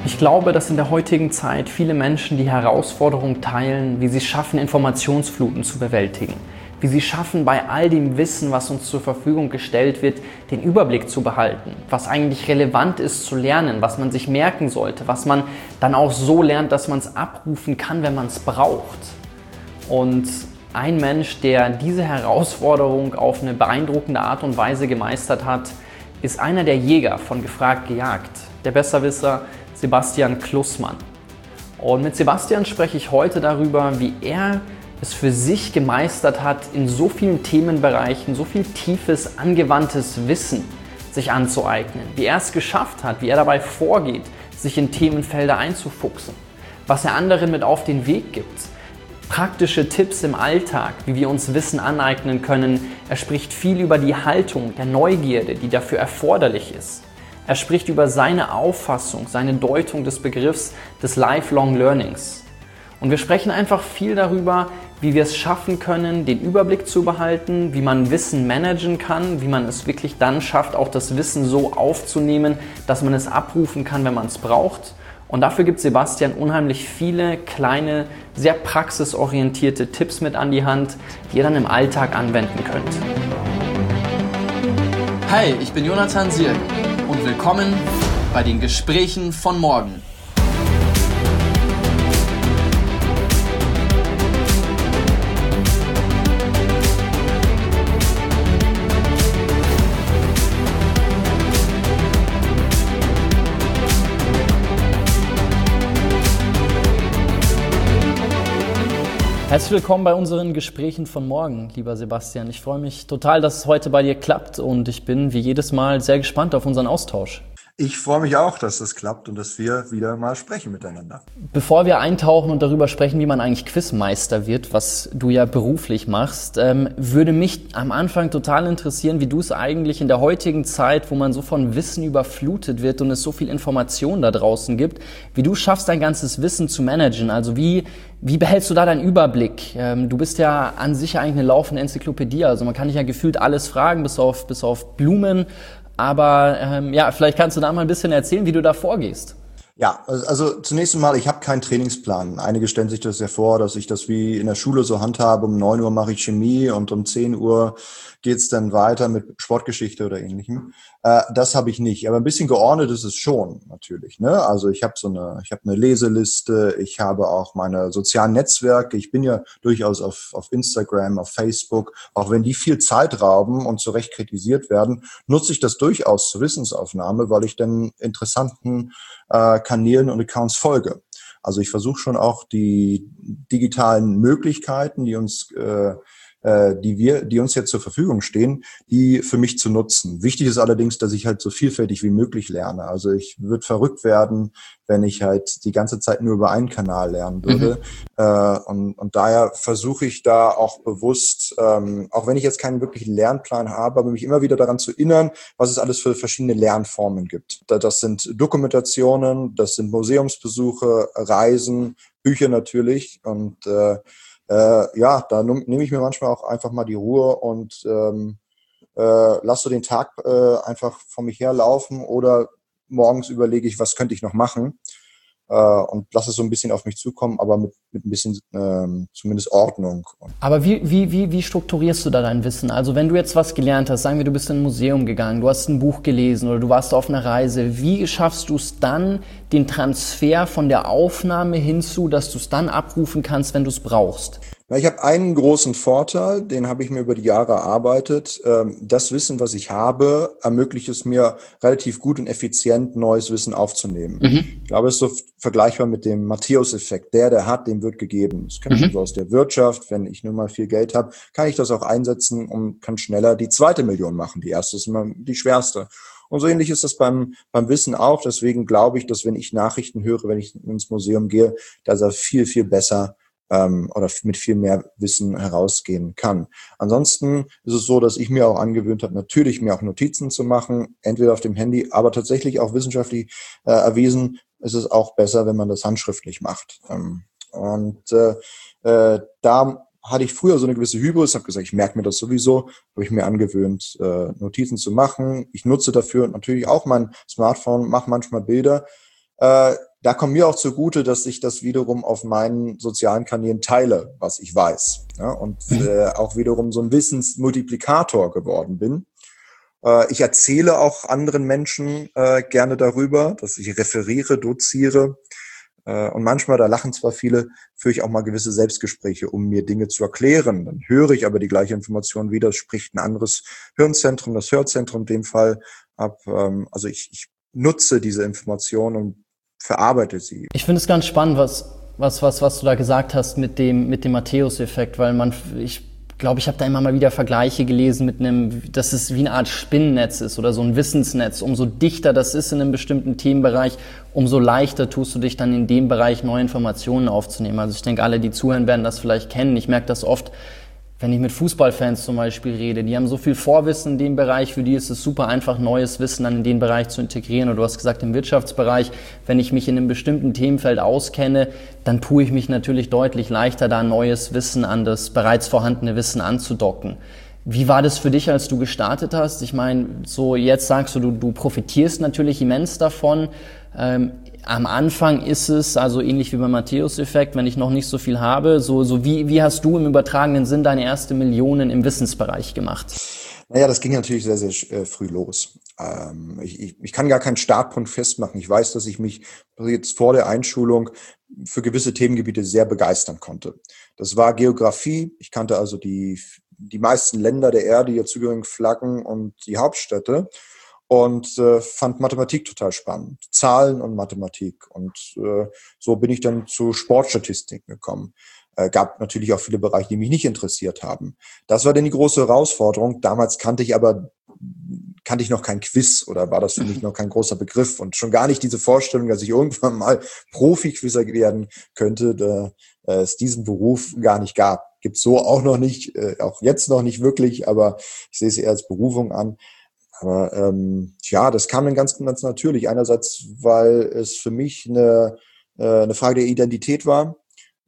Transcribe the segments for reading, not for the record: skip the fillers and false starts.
Ich glaube, dass in der heutigen Zeit viele Menschen die Herausforderung teilen, wie sie es schaffen, Informationsfluten zu bewältigen. Wie sie schaffen, bei all dem Wissen, was uns zur Verfügung gestellt wird, den Überblick zu behalten. Was eigentlich relevant ist zu lernen, was man sich merken sollte, was man dann auch so lernt, dass man es abrufen kann, wenn man es braucht. Und ein Mensch, der diese Herausforderung auf eine beeindruckende Art und Weise gemeistert hat, ist einer der Jäger von Gefragt gejagt, der Besserwisser Sebastian Klussmann. Und mit Sebastian spreche ich heute darüber, wie er es für sich gemeistert hat, in so vielen Themenbereichen so viel tiefes, angewandtes Wissen sich anzueignen. Wie er es geschafft hat, wie er dabei vorgeht, sich in Themenfelder einzufuchsen. Was er anderen mit auf den Weg gibt. Praktische Tipps im Alltag, wie wir uns Wissen aneignen können. Er spricht viel über die Haltung der Neugierde, die dafür erforderlich ist. Er spricht über seine Auffassung, seine Deutung des Begriffs des Lifelong Learnings. Und wir sprechen einfach viel darüber, wie wir es schaffen können, den Überblick zu behalten, wie man Wissen managen kann, wie man es wirklich dann schafft, auch das Wissen so aufzunehmen, dass man es abrufen kann, wenn man es braucht. Und dafür gibt Sebastian unheimlich viele kleine, sehr praxisorientierte Tipps mit an die Hand, die ihr dann im Alltag anwenden könnt. Hi, ich bin Jonathan Sierk und willkommen bei den Gesprächen von morgen. Herzlich willkommen bei unseren Gesprächen von morgen, lieber Sebastian. Ich freue mich total, dass es heute bei dir klappt und ich bin wie jedes Mal sehr gespannt auf unseren Austausch. Ich freue mich auch, dass das klappt und dass wir wieder mal sprechen miteinander. Bevor wir eintauchen und darüber sprechen, wie man eigentlich Quizmeister wird, was du ja beruflich machst, würde mich am Anfang total interessieren, wie du es eigentlich in der heutigen Zeit, wo man so von Wissen überflutet wird und es so viel Information da draußen gibt, wie du schaffst, dein ganzes Wissen zu managen. Also wie behältst du da deinen Überblick? Du bist ja an sich eigentlich eine laufende Enzyklopädie, also man kann dich ja gefühlt alles fragen, bis auf Blumen. Aber vielleicht kannst du da mal ein bisschen erzählen, wie du da vorgehst. Ja, also zunächst einmal, ich habe keinen Trainingsplan. Einige stellen sich das ja vor, dass ich das wie in der Schule so handhabe. Um 9 Uhr mache ich Chemie und um 10 Uhr geht's dann weiter mit Sportgeschichte oder Ähnlichem. Das habe ich nicht. Aber ein bisschen geordnet ist es schon, natürlich. Ne? Also ich habe eine Leseliste, ich habe auch meine sozialen Netzwerke. Ich bin ja durchaus auf Instagram, auf Facebook. Auch wenn die viel Zeit rauben und zu Recht kritisiert werden, nutze ich das durchaus zur Wissensaufnahme, weil ich dann interessanten Kanälen und Accounts folge. Also ich versuche schon auch die digitalen Möglichkeiten, die uns jetzt zur Verfügung stehen, die für mich zu nutzen. Wichtig ist allerdings, dass ich halt so vielfältig wie möglich lerne. Also ich würde verrückt werden, wenn ich halt die ganze Zeit nur über einen Kanal lernen würde. Und daher versuche ich da auch bewusst, auch wenn ich jetzt keinen wirklichen Lernplan habe, aber mich immer wieder daran zu erinnern, was es alles für verschiedene Lernformen gibt. Das sind Dokumentationen, das sind Museumsbesuche, Reisen, Bücher natürlich und da nehme ich mir manchmal auch einfach mal die Ruhe und lasse so den Tag einfach vor mich herlaufen oder morgens überlege ich, was könnte ich noch machen und lasse es so ein bisschen auf mich zukommen, aber mit ein bisschen zumindest Ordnung. Aber wie strukturierst du da dein Wissen? Also wenn du jetzt was gelernt hast, sagen wir, du bist in ein Museum gegangen, du hast ein Buch gelesen oder du warst auf einer Reise, wie schaffst du es dann, den Transfer von der Aufnahme hinzu, dass du es dann abrufen kannst, wenn du es brauchst? Ich habe einen großen Vorteil, den habe ich mir über die Jahre erarbeitet. Das Wissen, was ich habe, ermöglicht es mir relativ gut und effizient, neues Wissen aufzunehmen. Ich glaube, es ist so vergleichbar mit dem Matthäus-Effekt. Der hat, dem wird gegeben. Das kenne ich so aus der Wirtschaft. Wenn ich nur mal viel Geld habe, kann ich das auch einsetzen und kann schneller die zweite Million machen. Die erste ist immer die schwerste. Und so ähnlich ist das beim Wissen auch. Deswegen glaube ich, dass wenn ich Nachrichten höre, wenn ich ins Museum gehe, dass er viel, viel besser oder mit viel mehr Wissen herausgehen kann. Ansonsten ist es so, dass ich mir auch angewöhnt habe, natürlich mir auch Notizen zu machen, entweder auf dem Handy, aber tatsächlich auch wissenschaftlich erwiesen, ist es auch besser, wenn man das handschriftlich macht. Da hatte ich früher so eine gewisse Hybris, habe gesagt, ich merke mir das sowieso, habe ich mir angewöhnt, Notizen zu machen. Ich nutze dafür natürlich auch mein Smartphone, mache manchmal Bilder. da kommt mir auch zugute, dass ich das wiederum auf meinen sozialen Kanälen teile, was ich weiß. Ja, und auch wiederum so ein Wissensmultiplikator geworden bin. Ich erzähle auch anderen Menschen gerne darüber, dass ich referiere, doziere. Und manchmal, da lachen zwar viele, führe ich auch mal gewisse Selbstgespräche, um mir Dinge zu erklären. Dann höre ich aber die gleiche Information wieder, spricht ein anderes Hirnzentrum, das Hörzentrum in dem Fall ab. Also ich nutze diese Information und verarbeite sie. Ich finde es ganz spannend, was du da gesagt hast mit dem Matthäus-Effekt, weil ich glaube, ich habe da immer mal wieder Vergleiche gelesen dass es wie eine Art Spinnennetz ist oder so ein Wissensnetz. Umso dichter das ist in einem bestimmten Themenbereich, umso leichter tust du dich dann in dem Bereich neue Informationen aufzunehmen. Also ich denke, alle, die zuhören, werden das vielleicht kennen. Ich merke das oft, wenn ich mit Fußballfans zum Beispiel rede, die haben so viel Vorwissen in dem Bereich, für die ist es super einfach, neues Wissen dann in den Bereich zu integrieren. Und du hast gesagt, im Wirtschaftsbereich, wenn ich mich in einem bestimmten Themenfeld auskenne, dann tue ich mich natürlich deutlich leichter, da neues Wissen an das bereits vorhandene Wissen anzudocken. Wie war das für dich, als du gestartet hast? Ich meine, so jetzt sagst du profitierst natürlich immens davon. Am Anfang ist es, also ähnlich wie beim Matthäus-Effekt, wenn ich noch nicht so viel habe, wie hast du im übertragenen Sinn deine erste Millionen im Wissensbereich gemacht? Naja, das ging natürlich sehr, sehr früh los. Ich kann gar keinen Startpunkt festmachen. Ich weiß, dass ich mich jetzt vor der Einschulung für gewisse Themengebiete sehr begeistern konnte. Das war Geografie. Ich kannte also die meisten Länder der Erde, die dazugehörigen Flaggen und die Hauptstädte. Und fand Mathematik total spannend. Zahlen und Mathematik. Und so bin ich dann zu Sportstatistiken gekommen. Gab natürlich auch viele Bereiche, die mich nicht interessiert haben. Das war dann die große Herausforderung. Damals kannte ich noch kein Quiz oder war das für mich noch kein großer Begriff und schon gar nicht diese Vorstellung, dass ich irgendwann mal Profi-Quizzer werden könnte, da es diesen Beruf gar nicht gab. Gibt's so auch noch nicht, auch jetzt noch nicht wirklich, aber ich sehe es eher als Berufung an. Aber das kam dann ganz, ganz natürlich. Einerseits, weil es für mich eine Frage der Identität war.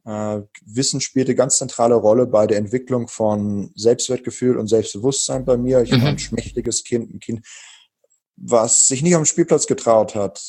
Wissen spielte ganz zentrale Rolle bei der Entwicklung von Selbstwertgefühl und Selbstbewusstsein bei mir. Ich war ein schmächtiges Kind, ein Kind, was sich nicht am Spielplatz getraut hat.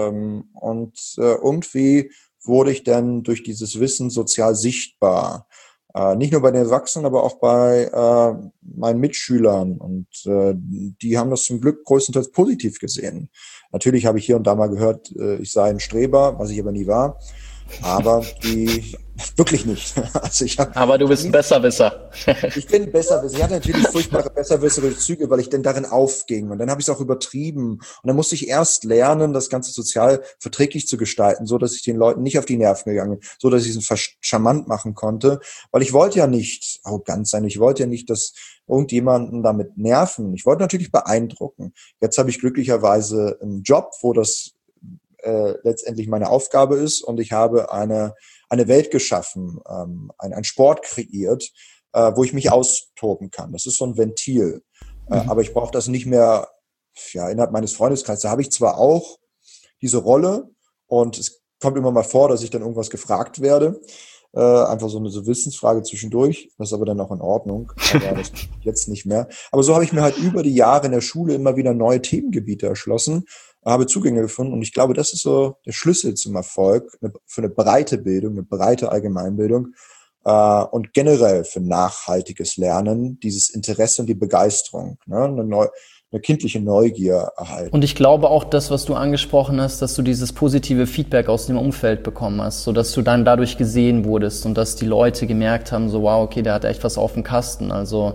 Irgendwie wurde ich dann durch dieses Wissen sozial sichtbar. Nicht nur bei den Erwachsenen, aber auch bei meinen Mitschülern. Und die haben das zum Glück größtenteils positiv gesehen. Natürlich habe ich hier und da mal gehört, ich sei ein Streber, was ich aber nie war. Aber wirklich nicht. Also aber du bist ein Besserwisser. Ich bin Besserwisser. Ich hatte natürlich furchtbare besserwisserische Züge, weil ich denn darin aufging. Und dann habe ich es auch übertrieben. Und dann musste ich erst lernen, das Ganze sozial verträglich zu gestalten, so dass ich den Leuten nicht auf die Nerven gegangen bin, so dass ich es charmant machen konnte. Weil ich wollte ja nicht arrogant sein. Ich wollte ja nicht, dass irgendjemanden damit nerven. Ich wollte natürlich beeindrucken. Jetzt habe ich glücklicherweise einen Job, wo das letztendlich meine Aufgabe ist und ich habe eine Welt geschaffen, einen Sport kreiert, wo ich mich austoben kann. Das ist so ein Ventil. Aber ich brauche das nicht mehr innerhalb meines Freundeskreises. Da habe ich zwar auch diese Rolle und es kommt immer mal vor, dass ich dann irgendwas gefragt werde. Einfach so eine Wissensfrage zwischendurch, das ist aber dann auch in Ordnung. Aber das jetzt nicht mehr. Aber so habe ich mir halt über die Jahre in der Schule immer wieder neue Themengebiete erschlossen, habe Zugänge gefunden und ich glaube, das ist so der Schlüssel zum Erfolg für eine breite Bildung, eine breite Allgemeinbildung und generell für nachhaltiges Lernen, dieses Interesse und die Begeisterung, ne? Eine kindliche Neugier erhalten. Und ich glaube auch das, was du angesprochen hast, dass du dieses positive Feedback aus dem Umfeld bekommen hast, so dass du dann dadurch gesehen wurdest und dass die Leute gemerkt haben, so wow, okay, der hat echt was auf dem Kasten. Also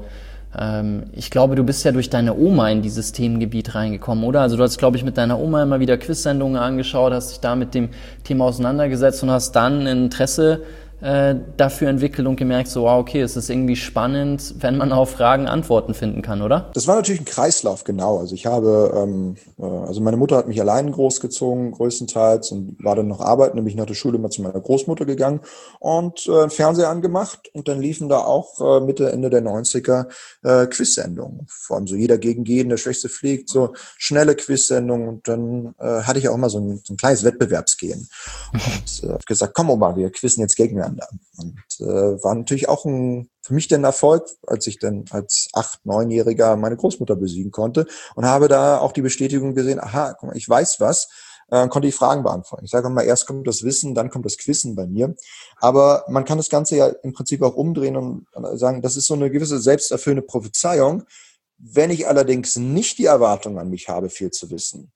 ich glaube, du bist ja durch deine Oma in dieses Themengebiet reingekommen, oder? Also du hast, glaube ich, mit deiner Oma immer wieder Quiz-Sendungen angeschaut, hast dich da mit dem Thema auseinandergesetzt und hast dann ein Interesse dafür entwickelt und gemerkt, so wow, okay, es ist irgendwie spannend, wenn man auf Fragen Antworten finden kann, oder? Das war natürlich ein Kreislauf, genau. Also ich habe, also meine Mutter hat mich allein großgezogen, größtenteils, und war dann noch arbeiten, nämlich nach der Schule immer zu meiner Großmutter gegangen und Fernseher angemacht und dann liefen da auch Mitte, Ende der 90er Quiz-Sendungen. Vor allem so jeder gegen jeden, der Schwächste fliegt, so schnelle Quiz-Sendungen und dann hatte ich auch immer so ein kleines Wettbewerbsgehen und habe gesagt, komm Oma, wir quizzen jetzt gegeneinander. Und war natürlich auch für mich ein Erfolg, als ich dann als 8-, 9-Jähriger meine Großmutter besiegen konnte und habe da auch die Bestätigung gesehen, aha, guck mal, ich weiß was, konnte ich Fragen beantworten. Ich sage immer, erst kommt das Wissen, dann kommt das Quizzen bei mir. Aber man kann das Ganze ja im Prinzip auch umdrehen und sagen, das ist so eine gewisse selbsterfüllende Prophezeiung. Wenn ich allerdings nicht die Erwartung an mich habe, viel zu wissen,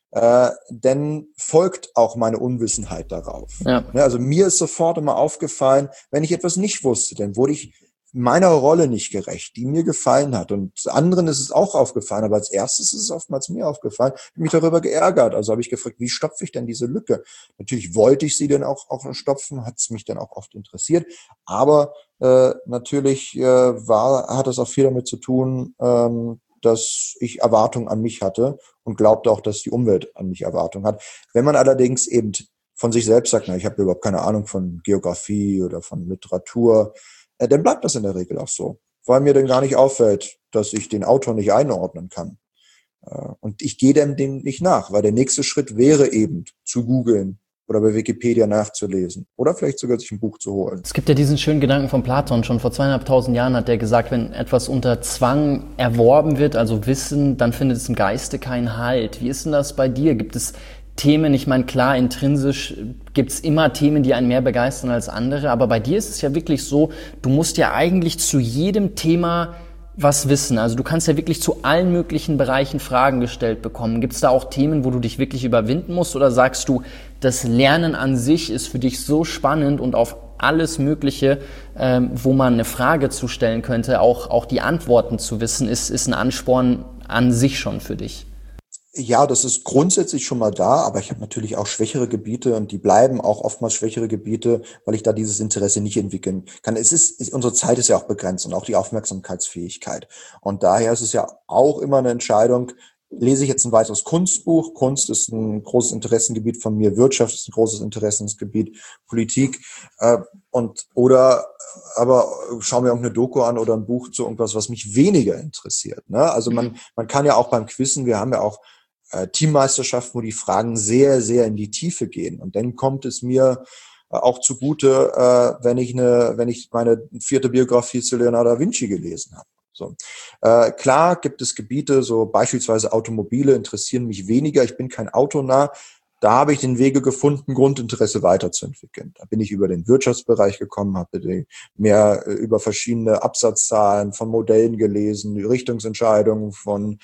dann folgt auch meine Unwissenheit darauf. Ja. Also mir ist sofort immer aufgefallen, wenn ich etwas nicht wusste, dann wurde ich meiner Rolle nicht gerecht, die mir gefallen hat. Und anderen ist es auch aufgefallen, aber als erstes ist es oftmals mir aufgefallen. Ich habe mich darüber geärgert. Also habe ich gefragt, wie stopfe ich denn diese Lücke? Natürlich wollte ich sie dann auch stopfen, hat es mich dann auch oft interessiert. Aber natürlich hat es auch viel damit zu tun, dass ich Erwartungen an mich hatte und glaubte auch, dass die Umwelt an mich Erwartungen hat. Wenn man allerdings eben von sich selbst sagt, ich habe überhaupt keine Ahnung von Geografie oder von Literatur, dann bleibt das in der Regel auch so, weil mir dann gar nicht auffällt, dass ich den Autor nicht einordnen kann. Und ich gehe dem nicht nach, weil der nächste Schritt wäre eben zu googeln oder bei Wikipedia nachzulesen oder vielleicht sogar sich ein Buch zu holen. Es gibt ja diesen schönen Gedanken von Platon, schon vor 2500 Jahren hat er gesagt, wenn etwas unter Zwang erworben wird, also Wissen, dann findet es im Geiste keinen Halt. Wie ist denn das bei dir? Gibt es Themen, ich meine, klar, intrinsisch gibt's immer Themen, die einen mehr begeistern als andere, aber bei dir ist es ja wirklich so, du musst ja eigentlich zu jedem Thema was wissen. Also du kannst ja wirklich zu allen möglichen Bereichen Fragen gestellt bekommen. Gibt's da auch Themen, wo du dich wirklich überwinden musst, oder sagst du, das Lernen an sich ist für dich so spannend und auf alles Mögliche, wo man eine Frage zu stellen könnte, auch die Antworten zu wissen, ist ein Ansporn an sich schon für dich? Ja, das ist grundsätzlich schon mal da, aber ich habe natürlich auch schwächere Gebiete und die bleiben auch oftmals schwächere Gebiete, weil ich da dieses Interesse nicht entwickeln kann. Unsere Zeit ist ja auch begrenzt und auch die Aufmerksamkeitsfähigkeit. Und daher ist es ja auch immer eine Entscheidung, lese ich jetzt ein weiteres Kunstbuch? Kunst ist ein großes Interessengebiet von mir, Wirtschaft ist ein großes Interessensgebiet, Politik, aber schau mir irgendeine Doku an oder ein Buch zu irgendwas, was mich weniger interessiert. Ne? Also man kann ja auch beim Quizzen, wir haben ja auch Teammeisterschaften, wo die Fragen sehr, sehr in die Tiefe gehen. Und dann kommt es mir auch zugute, wenn ich meine 4. Biografie zu Leonardo da Vinci gelesen habe. So. Klar gibt es Gebiete, so beispielsweise Automobile interessieren mich weniger. Ich bin kein Autonah. Da habe ich den Wege gefunden, Grundinteresse weiterzuentwickeln. Da bin ich über den Wirtschaftsbereich gekommen, habe mehr über verschiedene Absatzzahlen von Modellen gelesen, die Richtungsentscheidungen von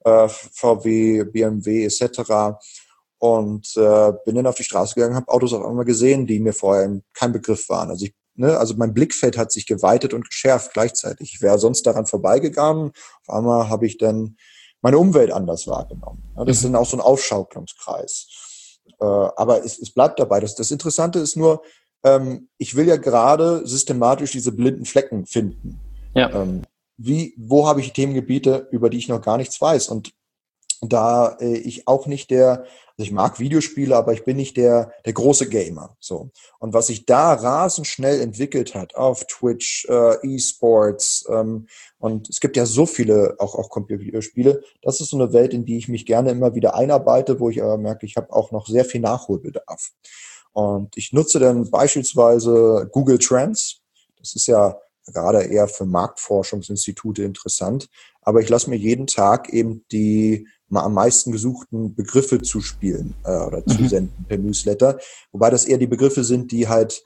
VW, BMW etc. Und bin dann auf die Straße gegangen, habe Autos auf einmal gesehen, die mir vorher kein Begriff waren. Also mein Blickfeld hat sich geweitet und geschärft gleichzeitig. Ich wäre sonst daran vorbeigegangen. Auf einmal habe ich dann meine Umwelt anders wahrgenommen. Das ist dann auch so ein Aufschaukelungskreis. Aber es bleibt dabei. Das Interessante ist nur, ich will ja gerade systematisch diese blinden Flecken finden. Ja. Wo habe ich Themengebiete, über die ich noch gar nichts weiß? Und da ich auch nicht ich mag Videospiele, aber ich bin nicht der große Gamer. So. Und was sich da rasend schnell entwickelt hat auf Twitch, E-Sports, und es gibt ja so viele auch Computerspiele, das ist so eine Welt, in die ich mich gerne immer wieder einarbeite, wo ich aber merke, ich habe auch noch sehr viel Nachholbedarf. Und ich nutze dann beispielsweise Google Trends. Das ist ja gerade eher für Marktforschungsinstitute interessant. Aber ich lasse mir jeden Tag eben die am meisten gesuchten Begriffe zuspielen oder zusenden per Newsletter. Wobei das eher die Begriffe sind, die halt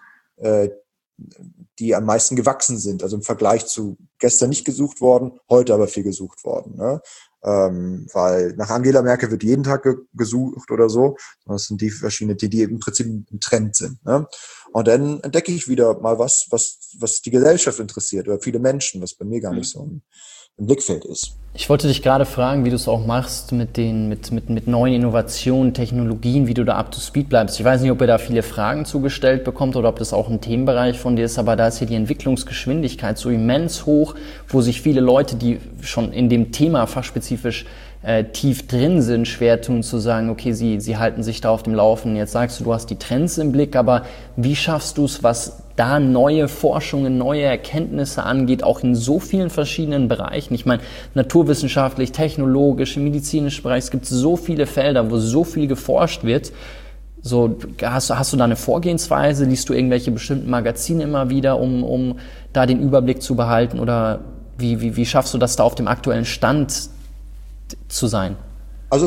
die am meisten gewachsen sind. Also im Vergleich zu gestern nicht gesucht worden, heute aber viel gesucht worden. Ne? Weil nach Angela Merkel wird jeden Tag gesucht oder so. Das sind die verschiedenen, die im Prinzip im Trend sind. Ne? Und dann entdecke ich wieder mal was die Gesellschaft interessiert oder viele Menschen, was bei mir gar nicht so im Blickfeld ist. Ich wollte dich gerade fragen, wie du es auch machst mit neuen Innovationen, Technologien, wie du da up to speed bleibst. Ich weiß nicht, ob ihr da viele Fragen zugestellt bekommt oder ob das auch ein Themenbereich von dir ist, aber da ist hier die Entwicklungsgeschwindigkeit so immens hoch, wo sich viele Leute, die schon in dem Thema fachspezifisch tief drin sind, schwer tun zu sagen, okay, sie halten sich da auf dem Laufenden. Jetzt sagst du hast die Trends im Blick, aber wie schaffst du es, was da neue Forschungen, neue Erkenntnisse angeht, auch in so vielen verschiedenen Bereichen? Ich meine, naturwissenschaftlich, technologisch, im medizinischen Bereich, es gibt so viele Felder, wo so viel geforscht wird. So, hast du da eine Vorgehensweise? Liest du irgendwelche bestimmten Magazine immer wieder, um da den Überblick zu behalten? Oder wie schaffst du das da auf dem aktuellen Stand zu sein? Also es wird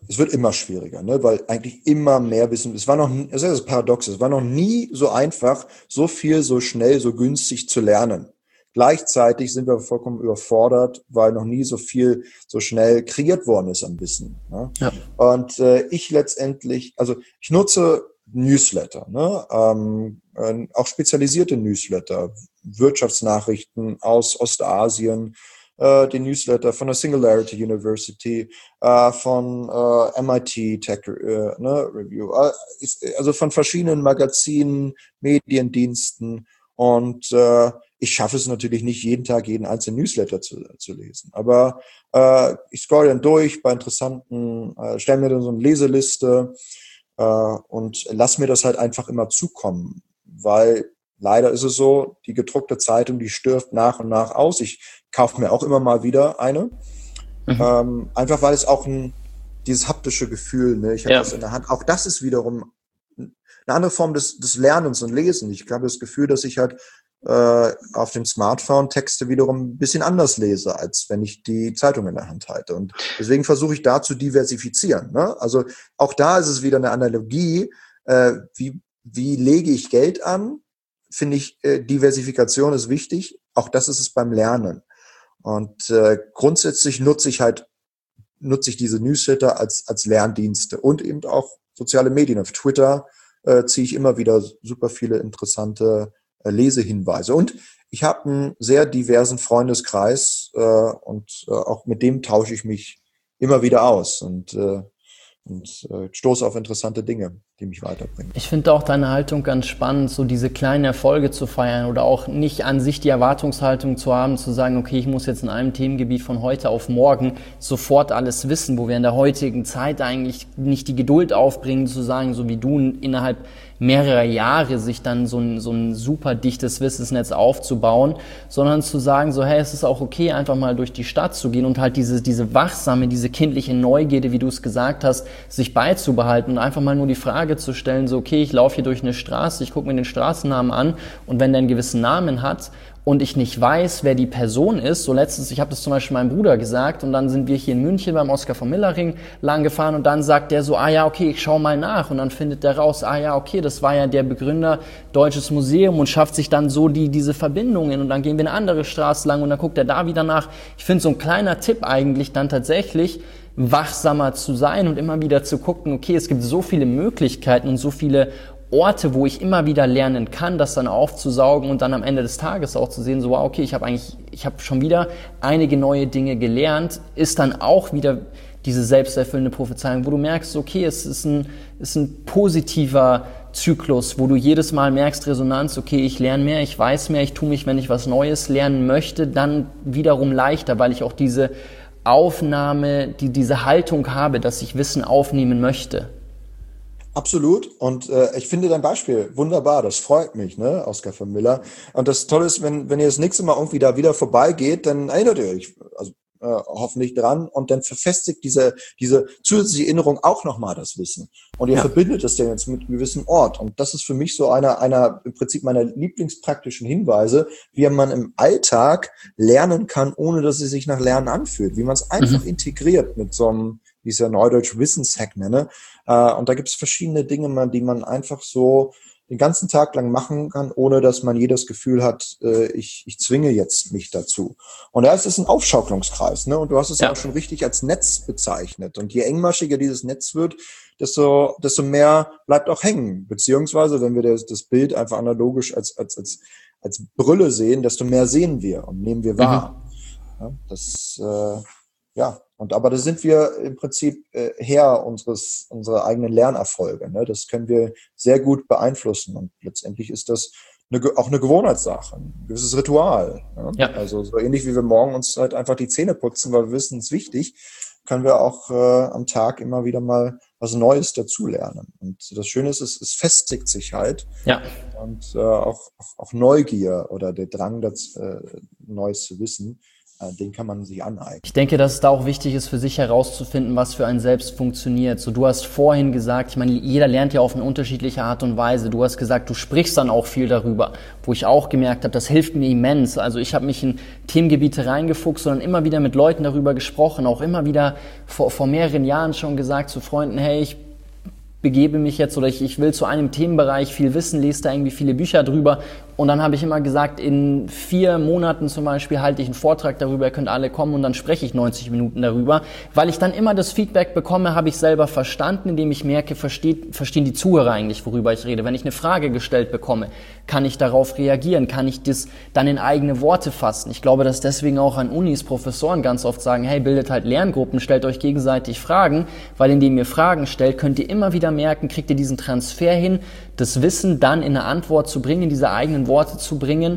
es wird immer schwieriger, ne? Weil eigentlich immer mehr Wissen, es war noch nie, das ist das Paradoxe, es war noch nie so einfach, so viel, so schnell, so günstig zu lernen. Gleichzeitig sind wir vollkommen überfordert, weil noch nie so viel so schnell kreiert worden ist an Wissen. Ne? Ja. Und ich letztendlich, also ich nutze Newsletter, ne? Auch spezialisierte Newsletter, Wirtschaftsnachrichten aus Ostasien, den Newsletter von der Singularity University, von MIT Tech Review, also von verschiedenen Magazinen, Mediendiensten. Und ich schaffe es natürlich nicht, jeden Tag jeden einzelnen Newsletter zu lesen. Aber ich scroll dann durch bei interessanten, stelle mir dann so eine Leseliste und lass mir das halt einfach immer zukommen. Weil leider ist es so, die gedruckte Zeitung, die stirbt nach und nach aus. Ich kaufe mir auch immer mal wieder eine. Einfach weil es auch dieses haptische Gefühl, ne? Ich habe das in der Hand. Auch das ist wiederum eine andere Form des Lernens und Lesens. Ich habe das Gefühl, dass ich halt auf dem Smartphone Texte wiederum ein bisschen anders lese, als wenn ich die Zeitung in der Hand halte. Und deswegen versuche ich da zu diversifizieren. Ne? Also auch da ist es wieder eine Analogie. Wie lege ich Geld an? Finde ich, Diversifikation ist wichtig. Auch das ist es beim Lernen. Und grundsätzlich nutze ich diese Newsletter als Lerndienste und eben auch soziale Medien. Auf Twitter ziehe ich immer wieder super viele interessante Lesehinweise. Und ich habe einen sehr diversen Freundeskreis und auch mit dem tausche ich mich immer wieder aus und stoße auf interessante Dinge, die mich weiterbringen. Ich finde auch deine Haltung ganz spannend, so diese kleinen Erfolge zu feiern oder auch nicht an sich die Erwartungshaltung zu haben, zu sagen, okay, ich muss jetzt in einem Themengebiet von heute auf morgen sofort alles wissen, wo wir in der heutigen Zeit eigentlich nicht die Geduld aufbringen, zu sagen, so wie du innerhalb mehrerer Jahre sich dann so ein super dichtes Wissensnetz aufzubauen, sondern zu sagen, so hey, es ist auch okay, einfach mal durch die Stadt zu gehen und halt diese wachsame, diese kindliche Neugierde, wie du es gesagt hast, sich beizubehalten und einfach mal nur die Frage zu stellen, so okay, ich laufe hier durch eine Straße, ich gucke mir den Straßennamen an und wenn der einen gewissen Namen hat und ich nicht weiß, wer die Person ist, so letztens, ich habe das zum Beispiel meinem Bruder gesagt und dann sind wir hier in München beim Oskar von Miller Ring lang gefahren und dann sagt der so, ja, okay, ich schau mal nach und dann findet der raus, ja, okay, das war ja der Begründer Deutsches Museum und schafft sich dann so diese Verbindungen und dann gehen wir eine andere Straße lang und dann guckt er da wieder nach. Ich finde so ein kleiner Tipp eigentlich dann tatsächlich, wachsamer zu sein und immer wieder zu gucken, okay, es gibt so viele Möglichkeiten und so viele Orte, wo ich immer wieder lernen kann, das dann aufzusaugen und dann am Ende des Tages auch zu sehen, so wow, okay, ich habe schon wieder einige neue Dinge gelernt, ist dann auch wieder diese selbsterfüllende Prophezeiung, wo du merkst, okay, es ist ein positiver Zyklus, wo du jedes Mal merkst, Resonanz, okay, ich lerne mehr, ich weiß mehr, ich tue mich, wenn ich was Neues lernen möchte, dann wiederum leichter, weil ich auch diese Aufnahme, diese Haltung habe, dass ich Wissen aufnehmen möchte. Absolut. Und ich finde dein Beispiel wunderbar. Das freut mich, ne, Oskar von Miller. Und das Tolle ist, wenn ihr das nächste Mal irgendwie da wieder vorbeigeht, dann erinnert ihr euch hoffentlich dran und dann verfestigt diese zusätzliche Erinnerung auch nochmal das Wissen. Und ihr verbindet es dann jetzt mit einem gewissen Ort. Und das ist für mich so einer im Prinzip meiner lieblingspraktischen Hinweise, wie man im Alltag lernen kann, ohne dass es sich nach Lernen anfühlt. Wie man es einfach integriert mit so einem, wie ich es ja neudeutsch Wissenshack nenne. Und da gibt es verschiedene Dinge, die man einfach so den ganzen Tag lang machen kann, ohne dass man jedes Gefühl hat, ich zwinge jetzt mich dazu. Und da ist es ein Aufschaukelungskreis, ne? Und du hast es ja auch schon richtig als Netz bezeichnet. Und je engmaschiger dieses Netz wird, desto mehr bleibt auch hängen. Beziehungsweise, wenn wir das Bild einfach analogisch als Brille sehen, desto mehr sehen wir und nehmen wir wahr. Ja, aber da sind wir im Prinzip Herr unserer eigenen Lernerfolge. Ne? Das können wir sehr gut beeinflussen und letztendlich ist das auch eine Gewohnheitssache, ein gewisses Ritual. Ne? Ja. Also so ähnlich wie wir morgen uns halt einfach die Zähne putzen, weil wir wissen, es ist wichtig, können wir auch am Tag immer wieder mal was Neues dazulernen. Und das Schöne ist, es festigt sich halt. Ja. Und auch Neugier oder der Drang, Neues zu wissen, Den kann man sich aneignen. Ich denke, dass es da auch wichtig ist, für sich herauszufinden, was für einen selbst funktioniert. So, du hast vorhin gesagt, ich meine, jeder lernt ja auf eine unterschiedliche Art und Weise. Du hast gesagt, du sprichst dann auch viel darüber, wo ich auch gemerkt habe, das hilft mir immens. Also ich habe mich in Themengebiete reingefuchst und dann immer wieder mit Leuten darüber gesprochen, auch immer wieder vor mehreren Jahren schon gesagt zu Freunden, hey, ich begebe mich jetzt oder ich will zu einem Themenbereich viel wissen, lese da irgendwie viele Bücher drüber und dann habe ich immer gesagt, in 4 Monaten zum Beispiel halte ich einen Vortrag darüber, ihr könnt alle kommen und dann spreche ich 90 Minuten darüber, weil ich dann immer das Feedback bekomme, habe ich selber verstanden, indem ich merke, verstehen die Zuhörer eigentlich, worüber ich rede. Wenn ich eine Frage gestellt bekomme, kann ich darauf reagieren, kann ich das dann in eigene Worte fassen. Ich glaube, dass deswegen auch an Unis Professoren ganz oft sagen, hey, bildet halt Lerngruppen, stellt euch gegenseitig Fragen, weil indem ihr Fragen stellt, könnt ihr immer wieder merken, kriegt ihr diesen Transfer hin, das Wissen dann in eine Antwort zu bringen, diese eigenen Worte zu bringen,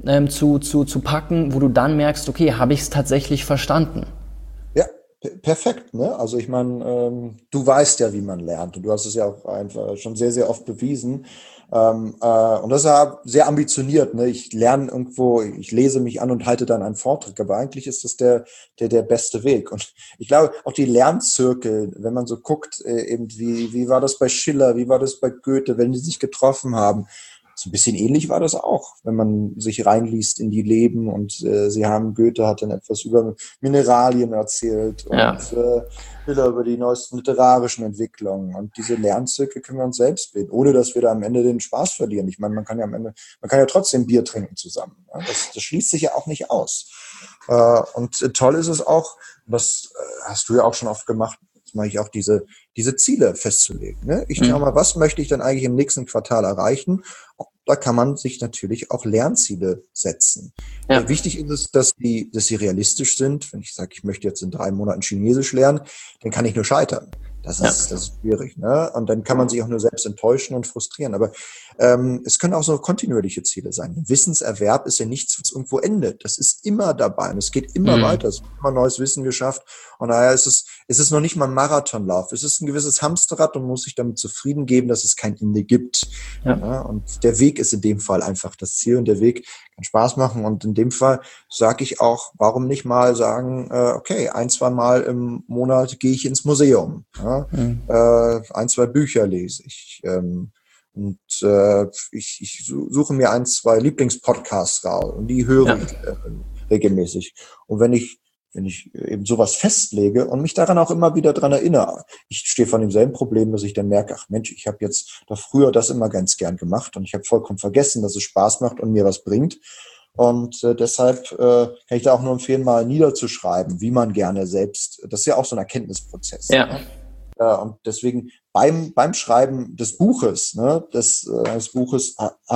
zu packen, wo du dann merkst, okay, habe ich es tatsächlich verstanden? Ja, perfekt, ne? Also ich meine, du weißt ja, wie man lernt und du hast es ja auch einfach schon sehr, sehr oft bewiesen. Und das ist ja sehr ambitioniert, ne? Ich lerne irgendwo, ich lese mich an und halte dann einen Vortrag, aber eigentlich ist das der beste Weg. Und ich glaube, auch die Lernzirkel, wenn man so guckt, eben wie war das bei Schiller, wie war das bei Goethe, wenn die sich getroffen haben, so ein bisschen ähnlich war das auch, wenn man sich reinliest in die Leben und Goethe hat dann etwas über Mineralien erzählt und Schiller über die neuesten literarischen Entwicklungen und diese Lernzirkel können wir uns selbst bilden, ohne dass wir da am Ende den Spaß verlieren. Ich meine, man kann ja trotzdem Bier trinken zusammen. Ja? Das schließt sich ja auch nicht aus. Und toll ist es auch, das hast du ja auch schon oft gemacht, das mache ich auch, diese Ziele festzulegen. Ne? Ich schaue mal, was möchte ich dann eigentlich im nächsten Quartal erreichen? Da kann man sich natürlich auch Lernziele setzen. Ja. Wichtig ist es, dass sie realistisch sind. Wenn ich sage, ich möchte jetzt in 3 Monaten Chinesisch lernen, dann kann ich nur scheitern. Das ist schwierig, ne? Und dann kann man sich auch nur selbst enttäuschen und frustrieren. Aber es können auch so kontinuierliche Ziele sein. Wissenserwerb ist ja nichts, was irgendwo endet. Das ist immer dabei und es geht immer weiter. Es wird immer neues Wissen geschafft. Und daher ist es noch nicht mal ein Marathonlauf. Es ist ein gewisses Hamsterrad und muss sich damit zufrieden geben, dass es kein Ende gibt. Ja, und der Weg ist in dem Fall einfach das Ziel und der Weg kann Spaß machen. Und in dem Fall sage ich auch, warum nicht mal sagen, okay, 1-2 Mal im Monat gehe ich ins Museum. Ja? 1-2 Bücher lese ich. Und ich suche mir 1-2 Lieblingspodcasts raus und die höre ich regelmäßig. Und wenn ich eben sowas festlege und mich daran auch immer wieder dran erinnere. Ich stehe vor demselben Problem, dass ich dann merke, ach Mensch, ich habe jetzt doch früher das immer ganz gern gemacht und ich habe vollkommen vergessen, dass es Spaß macht und mir was bringt. Und deshalb kann ich da auch nur empfehlen, mal niederzuschreiben, wie man gerne selbst, das ist ja auch so ein Erkenntnisprozess. Ja. Ne? Und deswegen beim Schreiben des Buches, des Buches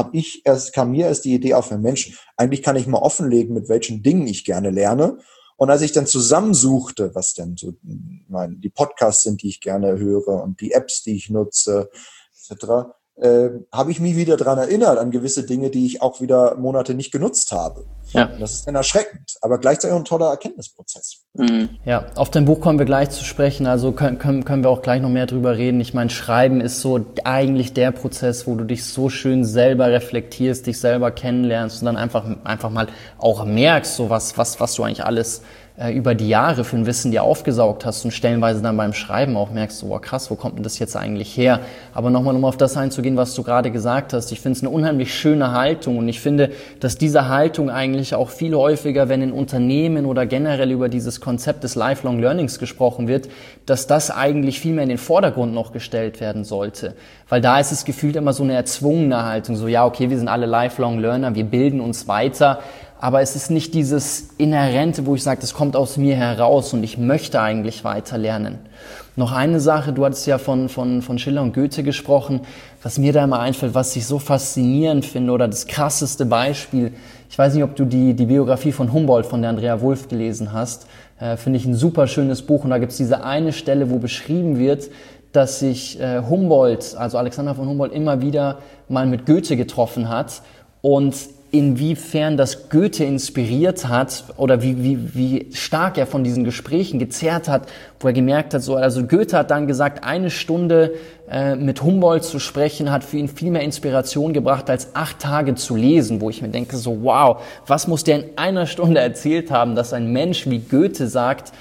kam mir erst die Idee auf, Mensch, eigentlich kann ich mal offenlegen, mit welchen Dingen ich gerne lerne. Und als ich dann zusammensuchte, was denn so die Podcasts sind, die ich gerne höre und die Apps, die ich nutze, etc., habe ich mich wieder daran erinnert, an gewisse Dinge, die ich auch wieder Monate nicht genutzt habe. Ja. Und das ist dann erschreckend, aber gleichzeitig auch ein toller Erkenntnisprozess. Ja, auf dein Buch kommen wir gleich zu sprechen, also können wir auch gleich noch mehr drüber reden. Ich meine, Schreiben ist so eigentlich der Prozess, wo du dich so schön selber reflektierst, dich selber kennenlernst und dann einfach mal auch merkst, so was du eigentlich alles über die Jahre für ein Wissen dir aufgesaugt hast und stellenweise dann beim Schreiben auch merkst, so, wow, krass, wo kommt denn das jetzt eigentlich her? Aber nochmal, um auf das einzugehen, was du gerade gesagt hast, ich finde es eine unheimlich schöne Haltung und ich finde, dass diese Haltung eigentlich auch viel häufiger, wenn in Unternehmen oder generell über dieses Konzept des Lifelong Learnings gesprochen wird, dass das eigentlich viel mehr in den Vordergrund noch gestellt werden sollte. Weil da ist es gefühlt immer so eine erzwungene Haltung, so, ja, okay, wir sind alle Lifelong Learner, wir bilden uns weiter, aber es ist nicht dieses Inhärente, wo ich sage, das kommt aus mir heraus und ich möchte eigentlich weiter lernen. Noch eine Sache, du hattest ja von Schiller und Goethe gesprochen, was mir da immer einfällt, was ich so faszinierend finde oder das krasseste Beispiel. Ich weiß nicht, ob du die Biografie von Humboldt von der Andrea Wulf gelesen hast. Finde ich ein super schönes Buch und da gibt es diese eine Stelle, wo beschrieben wird, dass sich Humboldt, also Alexander von Humboldt, immer wieder mal mit Goethe getroffen hat und inwiefern das Goethe inspiriert hat oder wie stark er von diesen Gesprächen gezerrt hat, wo er gemerkt hat, also Goethe hat dann gesagt, 1 Stunde mit Humboldt zu sprechen, hat für ihn viel mehr Inspiration gebracht, als 8 Tage zu lesen, wo ich mir denke, so wow, was muss der in 1 Stunde erzählt haben, dass ein Mensch wie Goethe sagt,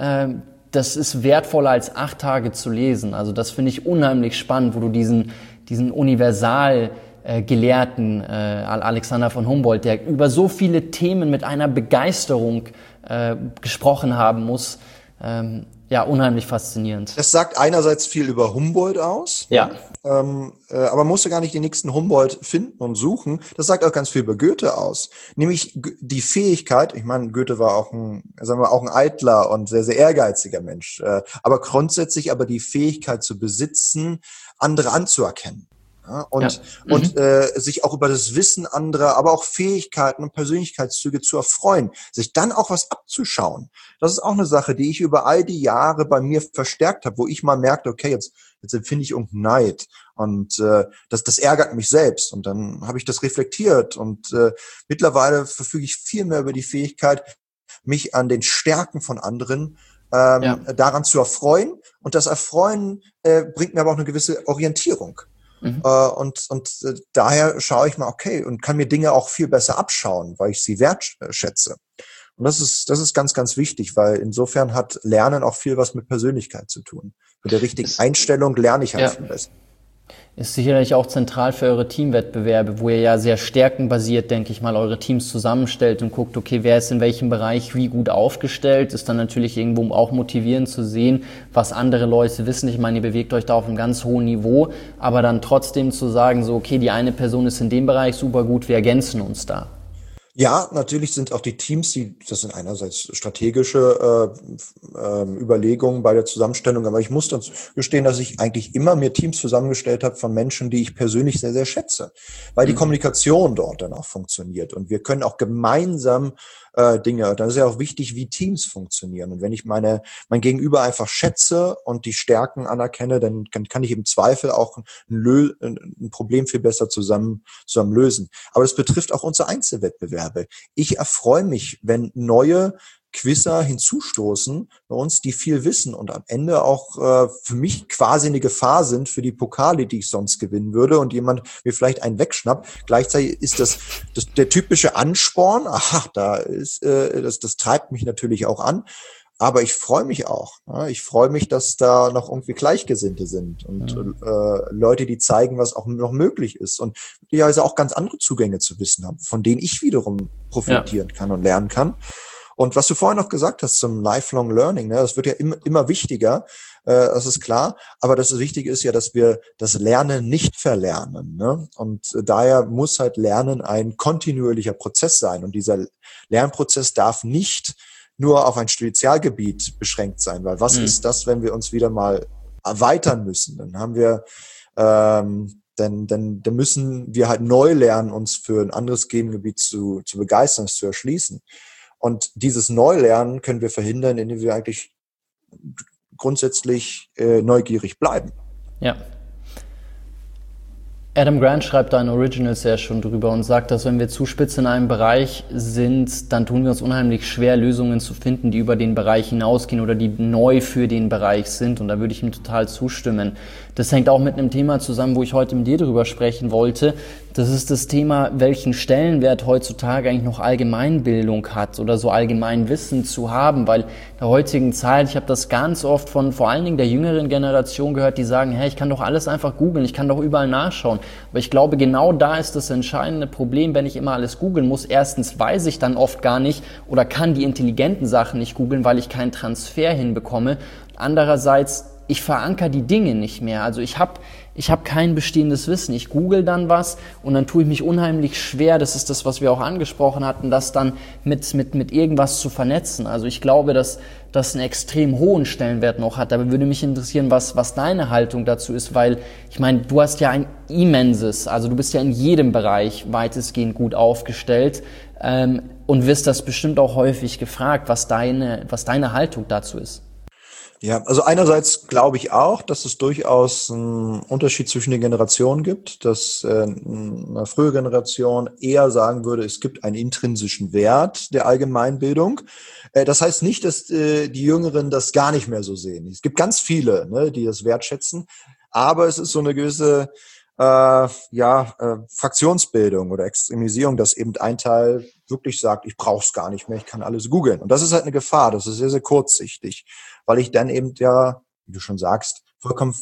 das ist wertvoller als 8 Tage zu lesen. Also das finde ich unheimlich spannend, wo du diesen Universal Gelehrten Alexander von Humboldt, der über so viele Themen mit einer Begeisterung gesprochen haben muss, unheimlich faszinierend. Das sagt einerseits viel über Humboldt aus, ja. Aber man musste gar nicht den nächsten Humboldt finden und suchen. Das sagt auch ganz viel über Goethe aus. Nämlich die Fähigkeit, ich meine, Goethe war auch ein eitler und sehr, sehr ehrgeiziger Mensch, aber grundsätzlich die Fähigkeit zu besitzen, andere anzuerkennen. Ja, und sich auch über das Wissen anderer, aber auch Fähigkeiten und Persönlichkeitszüge zu erfreuen, sich dann auch was abzuschauen. Das ist auch eine Sache, die ich über all die Jahre bei mir verstärkt habe, wo ich mal merkte, okay, jetzt empfinde ich irgendeinen Neid und das ärgert mich selbst. Und dann habe ich das reflektiert und mittlerweile verfüge ich viel mehr über die Fähigkeit, mich an den Stärken von anderen daran zu erfreuen. Und das Erfreuen bringt mir aber auch eine gewisse Orientierung. Und daher schaue ich mal, okay, und kann mir Dinge auch viel besser abschauen, weil ich sie wertschätze. Und das ist ganz, ganz wichtig, weil insofern hat Lernen auch viel was mit Persönlichkeit zu tun. Mit der richtigen Einstellung lerne ich halt viel besser. Ist sicherlich auch zentral für eure Teamwettbewerbe, wo ihr ja sehr stärkenbasiert, denke ich mal, eure Teams zusammenstellt und guckt, okay, wer ist in welchem Bereich wie gut aufgestellt, ist dann natürlich irgendwo auch motivierend zu sehen, was andere Leute wissen. Ich meine, ihr bewegt euch da auf einem ganz hohen Niveau, aber dann trotzdem zu sagen, so, okay, die eine Person ist in dem Bereich super gut, wir ergänzen uns da. Ja, natürlich sind auch die Teams, das sind einerseits strategische Überlegungen bei der Zusammenstellung, aber ich muss dazu gestehen, dass ich eigentlich immer mir Teams zusammengestellt habe von Menschen, die ich persönlich sehr, sehr schätze, weil die Kommunikation dort dann auch funktioniert und wir können auch gemeinsam Dinge, dann ist ja auch wichtig, wie Teams funktionieren. Und wenn ich mein Gegenüber einfach schätze und die Stärken anerkenne, dann kann ich im Zweifel auch ein Problem viel besser zusammen lösen. Aber das betrifft auch unsere Einzelwettbewerbe. Ich erfreue mich, wenn neue Quizzer hinzustoßen bei uns, die viel wissen und am Ende auch für mich quasi eine Gefahr sind für die Pokale, die ich sonst gewinnen würde und jemand mir vielleicht einen wegschnappt. Gleichzeitig ist das der typische Ansporn. Aha, das treibt mich natürlich auch an. Aber ich freue mich auch. Ja, ich freue mich, dass da noch irgendwie Gleichgesinnte sind und Leute, die zeigen, was auch noch möglich ist und die also auch ganz andere Zugänge zu Wissen haben, von denen ich wiederum profitieren kann und lernen kann. Und was du vorhin noch gesagt hast zum Lifelong Learning, ne, das wird ja immer wichtiger, das ist klar. Aber das Wichtige ist ja, dass wir das Lernen nicht verlernen. Ne? Und daher muss halt Lernen ein kontinuierlicher Prozess sein. Und dieser Lernprozess darf nicht nur auf ein Spezialgebiet beschränkt sein, weil was ist das, wenn wir uns wieder mal erweitern müssen? Dann haben wir dann müssen wir halt neu lernen, uns für ein anderes Themengebiet zu begeistern, es zu erschließen. Und dieses Neulernen können wir verhindern, indem wir eigentlich grundsätzlich neugierig bleiben. Ja. Adam Grant schreibt da in Originals ja schon drüber und sagt, dass wenn wir zu spitz in einem Bereich sind, dann tun wir uns unheimlich schwer, Lösungen zu finden, die über den Bereich hinausgehen oder die neu für den Bereich sind. Und da würde ich ihm total zustimmen. Das hängt auch mit einem Thema zusammen, wo ich heute mit dir drüber sprechen wollte. Das ist das Thema, welchen Stellenwert heutzutage eigentlich noch Allgemeinbildung hat oder so Allgemeinwissen zu haben, weil in der heutigen Zeit, ich habe das ganz oft von vor allen Dingen der jüngeren Generation gehört, die sagen, hey, ich kann doch alles einfach googeln, ich kann doch überall nachschauen. Aber ich glaube, genau da ist das entscheidende Problem, wenn ich immer alles googeln muss. Erstens weiß ich dann oft gar nicht oder kann die intelligenten Sachen nicht googeln, weil ich keinen Transfer hinbekomme. Andererseits, ich verankere die Dinge nicht mehr. Also ich hab kein bestehendes Wissen. Ich google dann was und dann tue ich mich unheimlich schwer, das ist das, was wir auch angesprochen hatten, das dann mit irgendwas zu vernetzen. Also ich glaube, dass das einen extrem hohen Stellenwert noch hat. Aber würde mich interessieren, was deine Haltung dazu ist, weil ich meine, du hast ja ein immenses, also du bist ja in jedem Bereich weitestgehend gut aufgestellt und wirst das bestimmt auch häufig gefragt, was deine Haltung dazu ist. Ja, also einerseits glaube ich auch, dass es durchaus einen Unterschied zwischen den Generationen gibt, dass eine frühe Generation eher sagen würde, es gibt einen intrinsischen Wert der Allgemeinbildung. Das heißt nicht, dass die Jüngeren das gar nicht mehr so sehen. Es gibt ganz viele, ne, die das wertschätzen, aber es ist so eine gewisse Fraktionsbildung oder Extremisierung, dass eben ein Teil wirklich sagt, ich brauche es gar nicht mehr, ich kann alles googeln. Und das ist halt eine Gefahr, das ist sehr, sehr kurzsichtig, weil ich dann eben ja, wie du schon sagst, vollkommen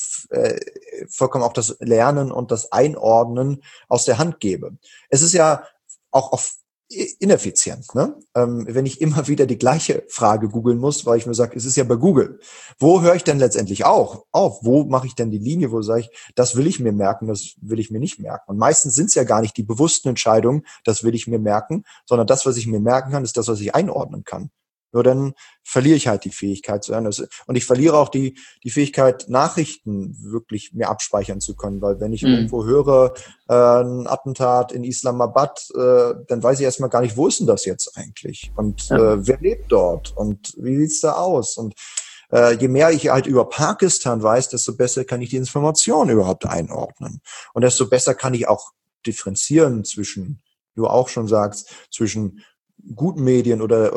auch das Lernen und das Einordnen aus der Hand gebe. Es ist ja auch auf ineffizient, ne? Wenn ich immer wieder die gleiche Frage googeln muss, weil ich mir sage, es ist ja bei Google. Wo höre ich denn letztendlich auf? Wo mache ich denn die Linie, wo sage ich, das will ich mir merken, das will ich mir nicht merken? Und meistens sind es ja gar nicht die bewussten Entscheidungen, das will ich mir merken, sondern das, was ich mir merken kann, ist das, was ich einordnen kann. Nur dann verliere ich halt die Fähigkeit zu hören. Und ich verliere auch die Fähigkeit, Nachrichten wirklich mehr abspeichern zu können. Weil wenn ich irgendwo höre, ein Attentat in Islamabad, dann weiß ich erstmal gar nicht, wo ist denn das jetzt eigentlich? Und wer lebt dort? Und wie sieht's da aus? Und je mehr ich halt über Pakistan weiß, desto besser kann ich die Informationen überhaupt einordnen. Und desto besser kann ich auch differenzieren zwischen, du auch schon sagst, zwischen guten Medien oder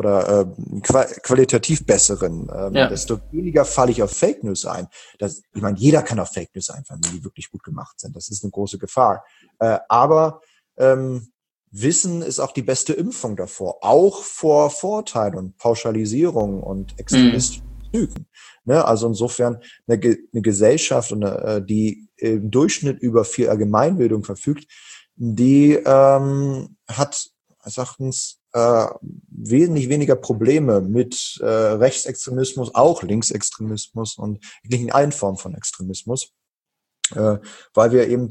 qualitativ besseren, desto weniger falle ich auf Fake News ein. Ich meine, jeder kann auf Fake News einfallen, wenn die wirklich gut gemacht sind. Das ist eine große Gefahr. Aber Wissen ist auch die beste Impfung davor, auch vor Vorurteilen und Pauschalisierung und extremistischen Lügen. Ne? Also insofern eine Gesellschaft, die im Durchschnitt über viel Allgemeinbildung verfügt, die hat erachtens wesentlich weniger Probleme mit Rechtsextremismus, auch Linksextremismus und in allen Formen von Extremismus, weil wir eben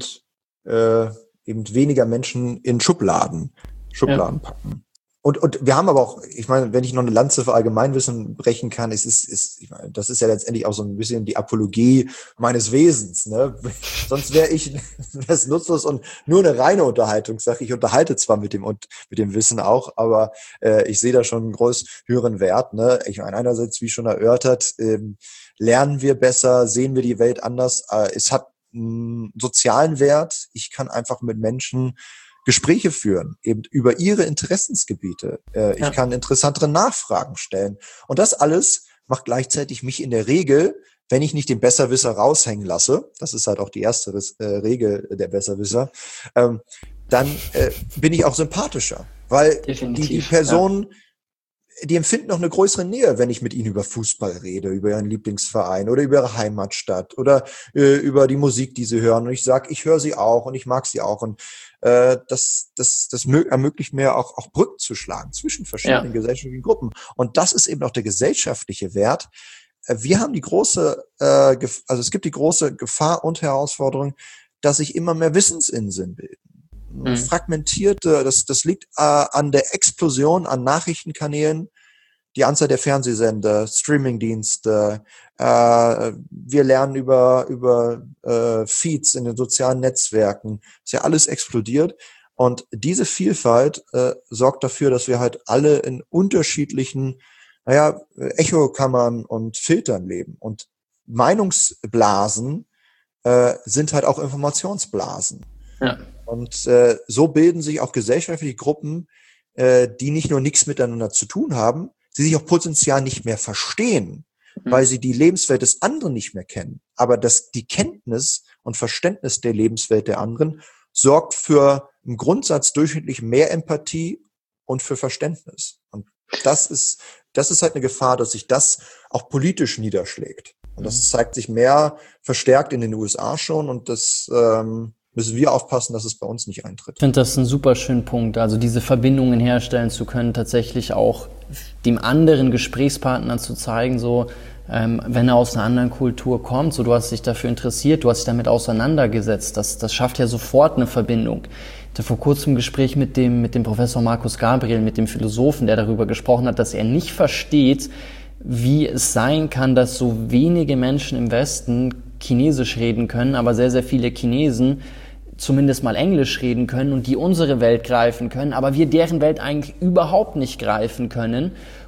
weniger Menschen in Schubladen packen. Und wir haben aber auch, ich meine, wenn ich noch eine Lanze für Allgemeinwissen brechen kann, ich meine, das ist ja letztendlich auch so ein bisschen die Apologie meines Wesens, ne? Sonst wäre es nutzlos und nur eine reine Unterhaltung. Ich unterhalte zwar mit dem Wissen auch, aber ich sehe da schon einen höheren Wert, ne? Ich meine, einerseits, wie schon erörtert, lernen wir besser, sehen wir die Welt anders. Es hat einen sozialen Wert. Ich kann einfach mit Menschen Gespräche führen, eben über ihre Interessensgebiete. Ich kann interessantere Nachfragen stellen. Und das alles macht gleichzeitig mich in der Regel, wenn ich nicht den Besserwisser raushängen lasse, das ist halt auch die erste Regel der Besserwisser, dann bin ich auch sympathischer. Weil die Personen, die empfinden noch eine größere Nähe, wenn ich mit ihnen über Fußball rede, über ihren Lieblingsverein oder über ihre Heimatstadt oder über die Musik, die sie hören. Und ich sage, ich höre sie auch und ich mag sie auch. Und das ermöglicht mir auch Brücken zu schlagen zwischen verschiedenen gesellschaftlichen Gruppen. Und das ist eben auch der gesellschaftliche Wert. Wir haben es gibt die große Gefahr und Herausforderung, dass sich immer mehr Wissensinseln bilden. Fragmentierte, das liegt an der Explosion an Nachrichtenkanälen, die Anzahl der Fernsehsender, Streamingdienste, wir lernen über Feeds in den sozialen Netzwerken, ist ja alles explodiert und diese Vielfalt sorgt dafür, dass wir halt alle in unterschiedlichen Echokammern und Filtern leben und Meinungsblasen sind halt auch Informationsblasen. Ja. Und so bilden sich auch gesellschaftliche Gruppen, die nicht nur nichts miteinander zu tun haben, die sich auch potenziell nicht mehr verstehen, weil sie die Lebenswelt des anderen nicht mehr kennen. Aber die Kenntnis und Verständnis der Lebenswelt der anderen sorgt für im Grundsatz durchschnittlich mehr Empathie und für Verständnis. Und das ist halt eine Gefahr, dass sich das auch politisch niederschlägt. Und das zeigt sich mehr verstärkt in den USA schon und das müssen wir aufpassen, dass es bei uns nicht eintritt. Ich finde das einen super schönen Punkt, also diese Verbindungen herstellen zu können, tatsächlich auch dem anderen Gesprächspartner zu zeigen, so wenn er aus einer anderen Kultur kommt, so du hast dich dafür interessiert, du hast dich damit auseinandergesetzt, das schafft ja sofort eine Verbindung. Ich hatte vor kurzem ein Gespräch mit dem Professor Markus Gabriel, mit dem Philosophen, der darüber gesprochen hat, dass er nicht versteht, wie es sein kann, dass so wenige Menschen im Westen Chinesisch reden können, aber sehr, sehr viele Chinesen zumindest mal Englisch reden können und die unsere Welt greifen können, aber wir deren Welt eigentlich überhaupt nicht greifen können.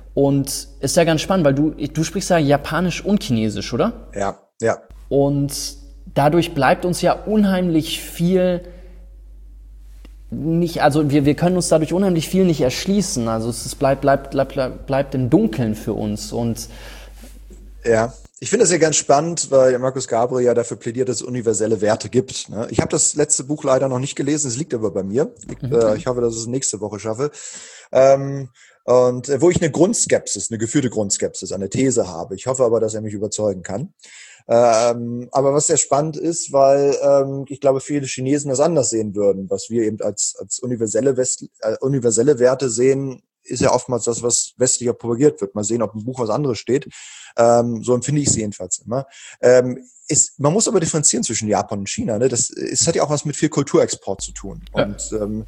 Und ist ja ganz spannend, weil du sprichst ja Japanisch und Chinesisch, oder? Ja, ja. Und dadurch bleibt uns ja unheimlich viel nicht, also wir können uns dadurch unheimlich viel nicht erschließen. Also es bleibt im Dunkeln für uns. Und ja, ich finde das ja ganz spannend, weil Markus Gabriel ja dafür plädiert, dass es universelle Werte gibt. Ne? Ich habe das letzte Buch leider noch nicht gelesen, es liegt aber bei mir. Ich hoffe, dass ich es nächste Woche schaffe. Und wo ich eine geführte Grundskepsis, eine These habe. Ich hoffe aber, dass er mich überzeugen kann. Aber was sehr spannend ist, weil ich glaube, viele Chinesen das anders sehen würden. Was wir eben als universelle Werte sehen, ist ja oftmals das, was westlicher propagiert wird. Mal sehen, ob im Buch was anderes steht. So empfinde ich es jedenfalls immer. Man muss aber differenzieren zwischen Japan und China. Ne? Das hat ja auch was mit viel Kulturexport zu tun. Ja. Und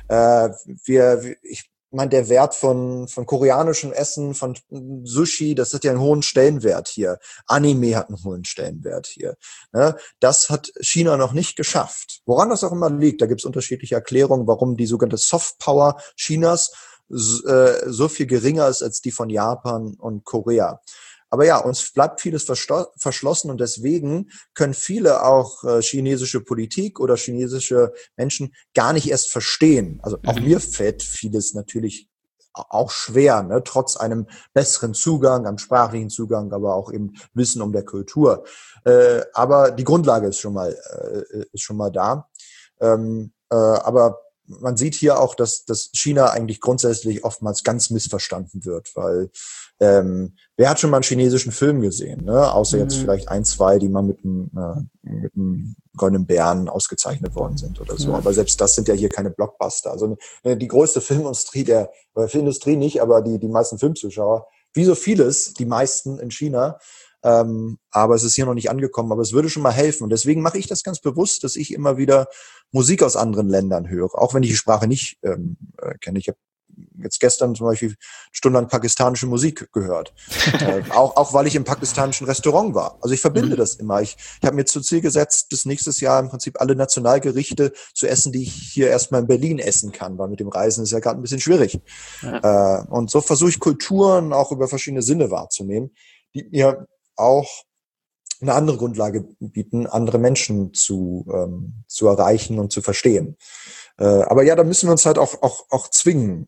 ich meine, der Wert von koreanischem Essen, von Sushi, das hat ja einen hohen Stellenwert hier. Anime hat einen hohen Stellenwert hier. Ne? Das hat China noch nicht geschafft. Woran das auch immer liegt, da gibt es unterschiedliche Erklärungen, warum die sogenannte Softpower Chinas so viel geringer ist als die von Japan und Korea. Aber ja, uns bleibt vieles verschlossen und deswegen können viele auch chinesische Politik oder chinesische Menschen gar nicht erst verstehen. Also auch mir fällt vieles natürlich auch schwer, ne? Trotz einem besseren Zugang, einem sprachlichen Zugang, aber auch eben Wissen um der Kultur. Aber die Grundlage ist schon mal da. Aber man sieht hier auch, dass China eigentlich grundsätzlich oftmals ganz missverstanden wird, weil wer hat schon mal einen chinesischen Film gesehen, ne? Außer jetzt vielleicht 1, 2, die mal mit einem Goldenen Bären ausgezeichnet worden sind oder so. Aber selbst das sind ja hier keine Blockbuster. Also die größte Filmindustrie nicht, aber die meisten Filmzuschauer, wie so vieles, die meisten in China. Aber es ist hier noch nicht angekommen, aber es würde schon mal helfen. Und deswegen mache ich das ganz bewusst, dass ich immer wieder Musik aus anderen Ländern höre, auch wenn ich die Sprache nicht kenne. Ich habe jetzt gestern zum Beispiel stundenlang pakistanische Musik gehört, auch weil ich im pakistanischen Restaurant war. Also ich verbinde das immer. Ich habe mir zum Ziel gesetzt, bis nächstes Jahr im Prinzip alle Nationalgerichte zu essen, die ich hier erstmal in Berlin essen kann, weil mit dem Reisen ist ja gerade ein bisschen schwierig. Ja. Und so versuche ich Kulturen auch über verschiedene Sinne wahrzunehmen, die mir auch eine andere Grundlage bieten, andere Menschen zu erreichen und zu verstehen. Aber ja, da müssen wir uns halt auch zwingen,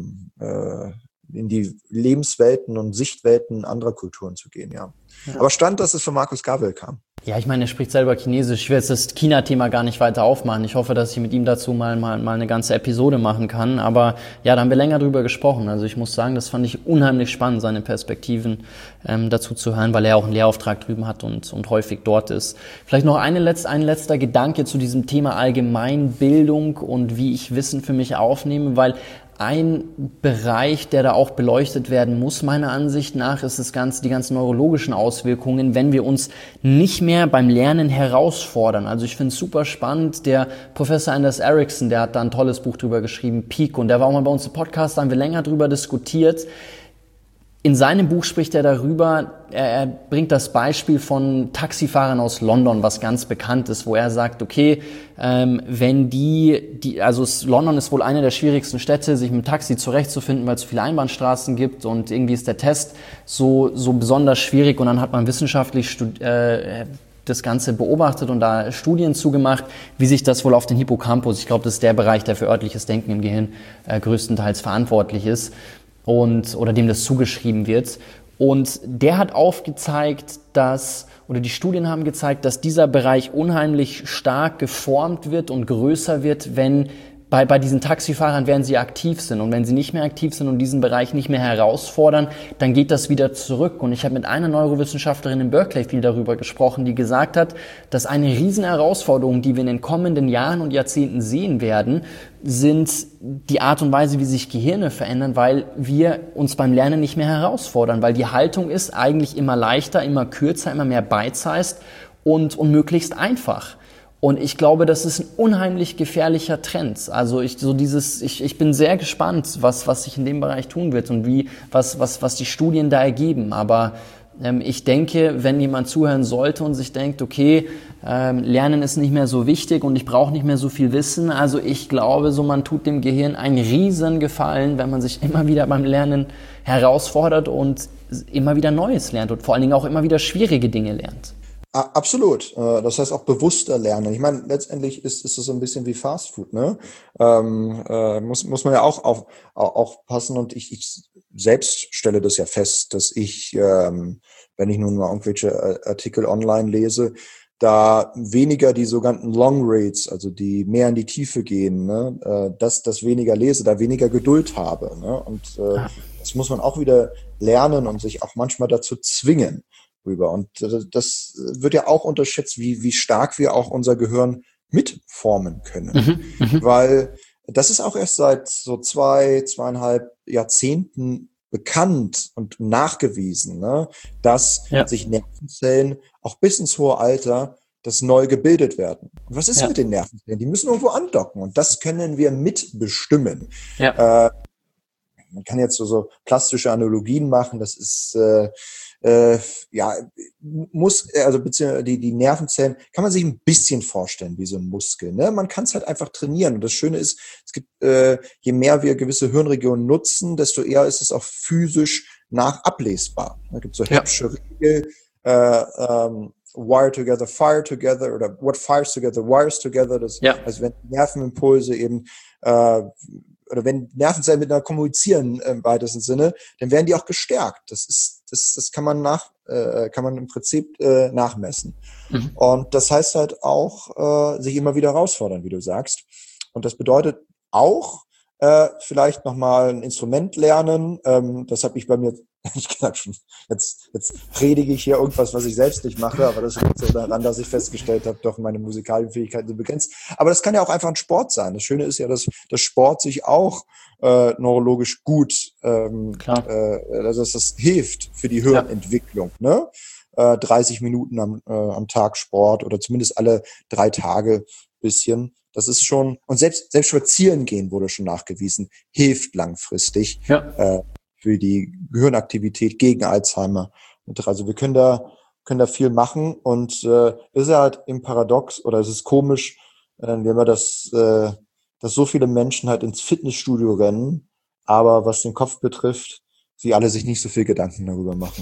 in die Lebenswelten und Sichtwelten anderer Kulturen zu gehen, ja. Aber stand, dass es von Markus Gabriel kam. Ja, ich meine, er spricht selber Chinesisch. Ich will jetzt das China-Thema gar nicht weiter aufmachen. Ich hoffe, dass ich mit ihm dazu mal eine ganze Episode machen kann. Aber ja, da haben wir länger drüber gesprochen. Also ich muss sagen, das fand ich unheimlich spannend, seine Perspektiven dazu zu hören, weil er auch einen Lehrauftrag drüben hat und häufig dort ist. Vielleicht noch ein letzter Gedanke zu diesem Thema Allgemeinbildung und wie ich Wissen für mich aufnehme, weil ein Bereich, der da auch beleuchtet werden muss, meiner Ansicht nach, ist die ganzen neurologischen Auswirkungen, wenn wir uns nicht mehr beim Lernen herausfordern. Also ich finde es super spannend, der Professor Anders Ericsson, der hat da ein tolles Buch drüber geschrieben, Peak, und der war auch mal bei uns im Podcast, da haben wir länger drüber diskutiert. In seinem Buch spricht er darüber, er bringt das Beispiel von Taxifahrern aus London, was ganz bekannt ist, wo er sagt, okay, wenn London ist wohl eine der schwierigsten Städte, sich mit dem Taxi zurechtzufinden, weil es so viele Einbahnstraßen gibt und irgendwie ist der Test so besonders schwierig, und dann hat man wissenschaftlich das Ganze beobachtet und da Studien zugemacht, wie sich das wohl auf den Hippocampus, ich glaube, das ist der Bereich, der für örtliches Denken im Gehirn größtenteils verantwortlich ist, oder dem das zugeschrieben wird. Und der hat aufgezeigt, die Studien haben gezeigt, dass dieser Bereich unheimlich stark geformt wird und größer wird, wenn bei diesen Taxifahrern, während sie aktiv sind. Und wenn sie nicht mehr aktiv sind und diesen Bereich nicht mehr herausfordern, dann geht das wieder zurück. Und ich habe mit einer Neurowissenschaftlerin in Berkeley viel darüber gesprochen, die gesagt hat, dass eine riesen Herausforderung, die wir in den kommenden Jahren und Jahrzehnten sehen werden, sind die Art und Weise, wie sich Gehirne verändern, weil wir uns beim Lernen nicht mehr herausfordern, weil die Haltung ist eigentlich immer leichter, immer kürzer, immer mehr bite-sized und möglichst einfach. Und ich glaube, das ist ein unheimlich gefährlicher Trend. Also ich bin sehr gespannt, was sich in dem Bereich tun wird und was die Studien da ergeben. Aber Ich denke, wenn jemand zuhören sollte und sich denkt, okay, Lernen ist nicht mehr so wichtig und ich brauche nicht mehr so viel Wissen. Also ich glaube, so man tut dem Gehirn einen riesen Gefallen, wenn man sich immer wieder beim Lernen herausfordert und immer wieder Neues lernt und vor allen Dingen auch immer wieder schwierige Dinge lernt. Absolut. Das heißt auch bewusster lernen. Ich meine, letztendlich ist es so ein bisschen wie Fast Food, ne? Muss man ja auch aufpassen. Und ich selbst stelle das ja fest, dass ich, wenn ich nun mal irgendwelche Artikel online lese, da weniger die sogenannten Long Reads, also die mehr in die Tiefe gehen, ne? Das weniger lese, da weniger Geduld habe, ne? Und das muss man auch wieder lernen und sich auch manchmal dazu zwingen rüber. Und das wird ja auch unterschätzt, wie stark wir auch unser Gehirn mitformen können. Weil das ist auch erst seit so 2,5 Jahrzehnten bekannt und nachgewiesen, ne, dass sich Nervenzellen auch bis ins hohe Alter das neu gebildet werden. Und was ist mit den Nervenzellen? Die müssen irgendwo andocken und das können wir mitbestimmen. Man kann jetzt so plastische Analogien machen, das ist beziehungsweise die Nervenzellen kann man sich ein bisschen vorstellen wie so ein Muskel. Ne? Man kann es halt einfach trainieren. Und das Schöne ist, es gibt, je mehr wir gewisse Hirnregionen nutzen, desto eher ist es auch physisch nachablesbar. Da gibt es so Hebsche Regel, wire together, fire together, oder what fires together, wires together. Also wenn Nervenimpulse eben oder wenn Nervenzellen miteinander kommunizieren im weitesten Sinne, dann werden die auch gestärkt. Das kann man im Prinzip nachmessen. Und das heißt halt auch, sich immer wieder herausfordern, wie du sagst. Und das bedeutet auch, vielleicht nochmal ein Instrument lernen. Das habe ich bei mir, ehrlich gesagt, schon, jetzt predige ich hier irgendwas, was ich selbst nicht mache, aber das liegt so daran, dass ich festgestellt habe, doch meine musikalischen Fähigkeiten sind begrenzt. Aber das kann ja auch einfach ein Sport sein. Das Schöne ist ja, dass Sport sich auch neurologisch gut, also dass das hilft für die Hirnentwicklung. Ne? 30 Minuten am Tag Sport oder zumindest alle 3 Tage bisschen. Das ist schon, und selbst spazieren gehen wurde schon nachgewiesen, hilft langfristig für die Gehirnaktivität gegen Alzheimer. Also wir können da viel machen und das ist ja halt im Paradox oder es ist komisch, wenn wir dass so viele Menschen halt ins Fitnessstudio rennen, aber was den Kopf betrifft, sie alle sich nicht so viel Gedanken darüber machen.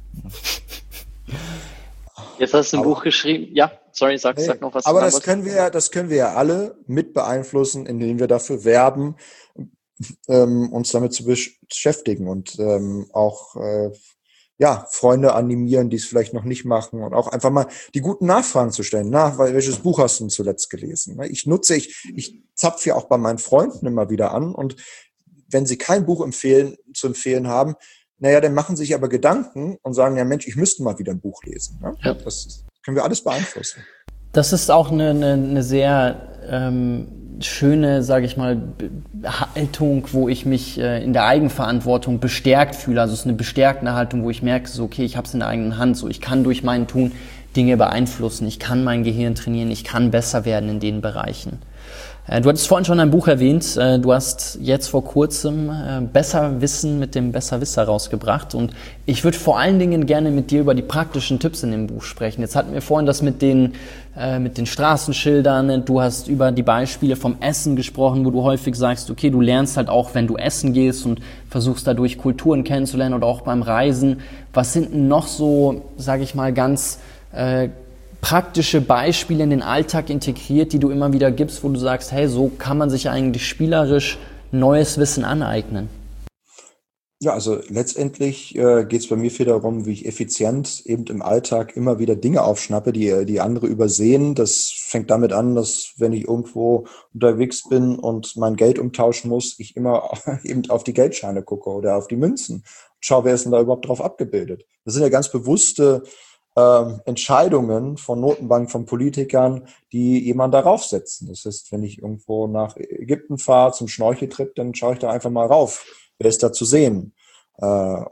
Jetzt hast du ein Buch geschrieben. Ja, sorry, sag noch was. Aber das können wir ja alle mit beeinflussen, indem wir dafür werben, uns damit zu beschäftigen und auch Freunde animieren, die es vielleicht noch nicht machen und auch einfach mal die guten Nachfragen zu stellen. Welches Buch hast du denn zuletzt gelesen? Ich zapfe ja auch bei meinen Freunden immer wieder an und wenn sie kein Buch zu empfehlen haben, dann machen sich aber Gedanken und sagen, ja Mensch, ich müsste mal wieder ein Buch lesen. Ne? Ja. Das können wir alles beeinflussen. Das ist auch eine sehr schöne, sage ich mal, Haltung, wo ich mich in der Eigenverantwortung bestärkt fühle. Also es ist eine bestärkende Haltung, wo ich merke, so okay, ich habe es in der eigenen Hand. So, ich kann durch mein Tun Dinge beeinflussen. Ich kann mein Gehirn trainieren. Ich kann besser werden in den Bereichen. Du hattest vorhin schon ein Buch erwähnt. Du hast jetzt vor kurzem Besser Wissen mit dem Besserwisser rausgebracht. Und ich würde vor allen Dingen gerne mit dir über die praktischen Tipps in dem Buch sprechen. Jetzt hatten wir vorhin das mit den Straßenschildern. Du hast über die Beispiele vom Essen gesprochen, wo du häufig sagst, okay, du lernst halt auch, wenn du essen gehst und versuchst dadurch Kulturen kennenzulernen oder auch beim Reisen. Was sind denn noch so, sage ich mal, ganz praktische Beispiele in den Alltag integriert, die du immer wieder gibst, wo du sagst, hey, so kann man sich eigentlich spielerisch neues Wissen aneignen? Ja, also letztendlich geht es bei mir viel darum, wie ich effizient eben im Alltag immer wieder Dinge aufschnappe, die andere übersehen. Das fängt damit an, dass wenn ich irgendwo unterwegs bin und mein Geld umtauschen muss, ich immer eben auf die Geldscheine gucke oder auf die Münzen. Schau, wer ist denn da überhaupt drauf abgebildet? Das sind ja ganz bewusste Entscheidungen von Notenbanken, von Politikern, die jemanden darauf setzen. Das heißt, wenn ich irgendwo nach Ägypten fahre zum Schnorcheltrip, dann schaue ich da einfach mal rauf. Wer ist da zu sehen? Da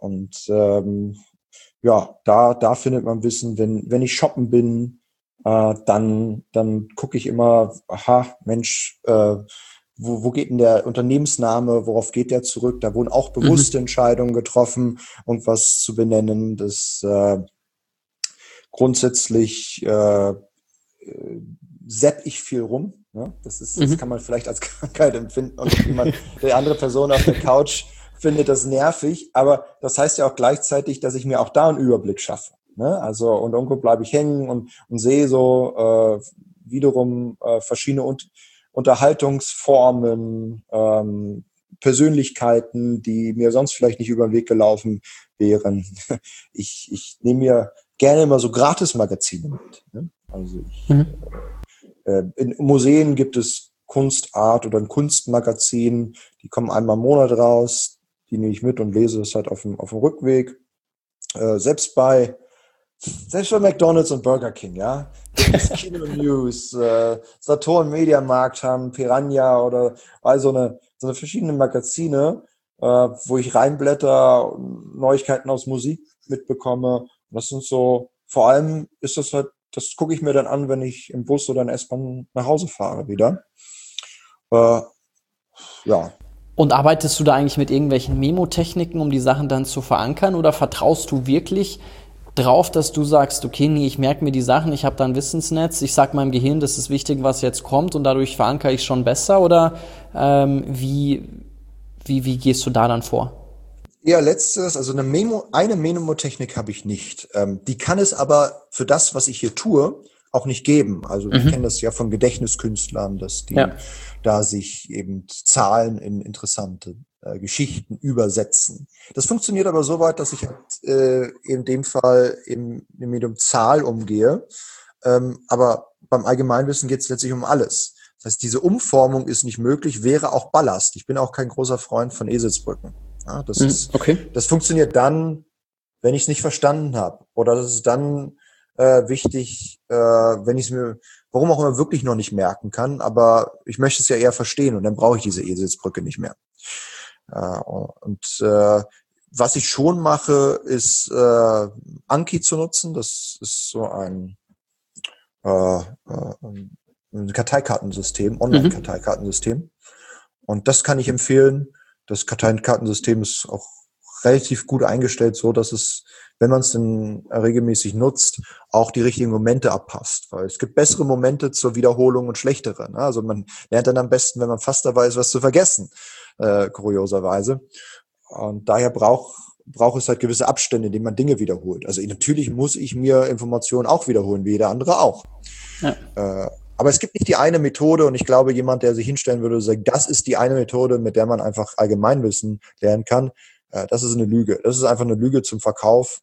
findet man Wissen. Wenn ich shoppen bin, dann gucke ich immer, aha, Mensch, wo geht denn der Unternehmensname, worauf geht der zurück? Da wurden auch bewusste Entscheidungen getroffen, irgendwas zu benennen, das grundsätzlich sepp ich viel rum. Ne? Das kann man vielleicht als Krankheit empfinden und die andere Person auf der Couch findet das nervig, aber das heißt ja auch gleichzeitig, dass ich mir auch da einen Überblick schaffe. Ne? Also und irgendwo bleibe ich hängen und sehe so wiederum verschiedene Unterhaltungsformen, Persönlichkeiten, die mir sonst vielleicht nicht über den Weg gelaufen wären. Ich nehme mir gerne immer so Gratis-Magazine mit. Ne? Also in Museen gibt es Kunstart oder ein Kunstmagazin, die kommen einmal im Monat raus, die nehme ich mit und lese es halt auf dem Rückweg. Selbst bei McDonald's und Burger King, ja. Kino News, Saturn Mediamarkt haben, Piranha oder all so eine verschiedene Magazine, wo ich reinblätter, Neuigkeiten aus Musik mitbekomme. Das sind so, vor allem ist das halt, das gucke ich mir dann an, wenn ich im Bus oder in der S-Bahn nach Hause fahre wieder. Ja. Und arbeitest du da eigentlich mit irgendwelchen Memotechniken, um die Sachen dann zu verankern, oder vertraust du wirklich drauf, dass du sagst, okay, nee, ich merke mir die Sachen, ich habe da ein Wissensnetz, ich sag meinem Gehirn, das ist wichtig, was jetzt kommt, und dadurch verankere ich schon besser, oder wie gehst du da dann vor? Eher letztes, also eine Memotechnik habe ich nicht. Die kann es aber für das, was ich hier tue, auch nicht geben. Also ich kenne das ja von Gedächtniskünstlern, dass die da sich eben Zahlen in interessante Geschichten übersetzen. Das funktioniert aber so weit, dass ich in dem Fall im Medium Zahl umgehe. Aber beim Allgemeinwissen geht es letztlich um alles. Das heißt, diese Umformung ist nicht möglich, wäre auch Ballast. Ich bin auch kein großer Freund von Eselsbrücken. Ja, das funktioniert dann, wenn ich es nicht verstanden habe. Oder das ist dann wichtig, wenn ich es mir, warum auch immer, wirklich noch nicht merken kann, aber ich möchte es ja eher verstehen und dann brauche ich diese Eselsbrücke nicht mehr. Was ich schon mache, ist Anki zu nutzen. Das ist so ein Karteikartensystem, Online-Karteikartensystem. Und das kann ich empfehlen. Das Karteikartensystem ist auch relativ gut eingestellt, so dass es, wenn man es dann regelmäßig nutzt, auch die richtigen Momente abpasst. Weil es gibt bessere Momente zur Wiederholung und schlechtere. Ne? Also man lernt dann am besten, wenn man fast dabei ist, was zu vergessen, kurioserweise. Und daher braucht es halt gewisse Abstände, in denen man Dinge wiederholt. Also natürlich muss ich mir Informationen auch wiederholen, wie jeder andere auch. Ja. Aber es gibt nicht die eine Methode, und ich glaube, jemand, der sich hinstellen würde und sagt, das ist die eine Methode, mit der man einfach Allgemeinwissen lernen kann, das ist eine Lüge. Das ist einfach eine Lüge zum Verkauf.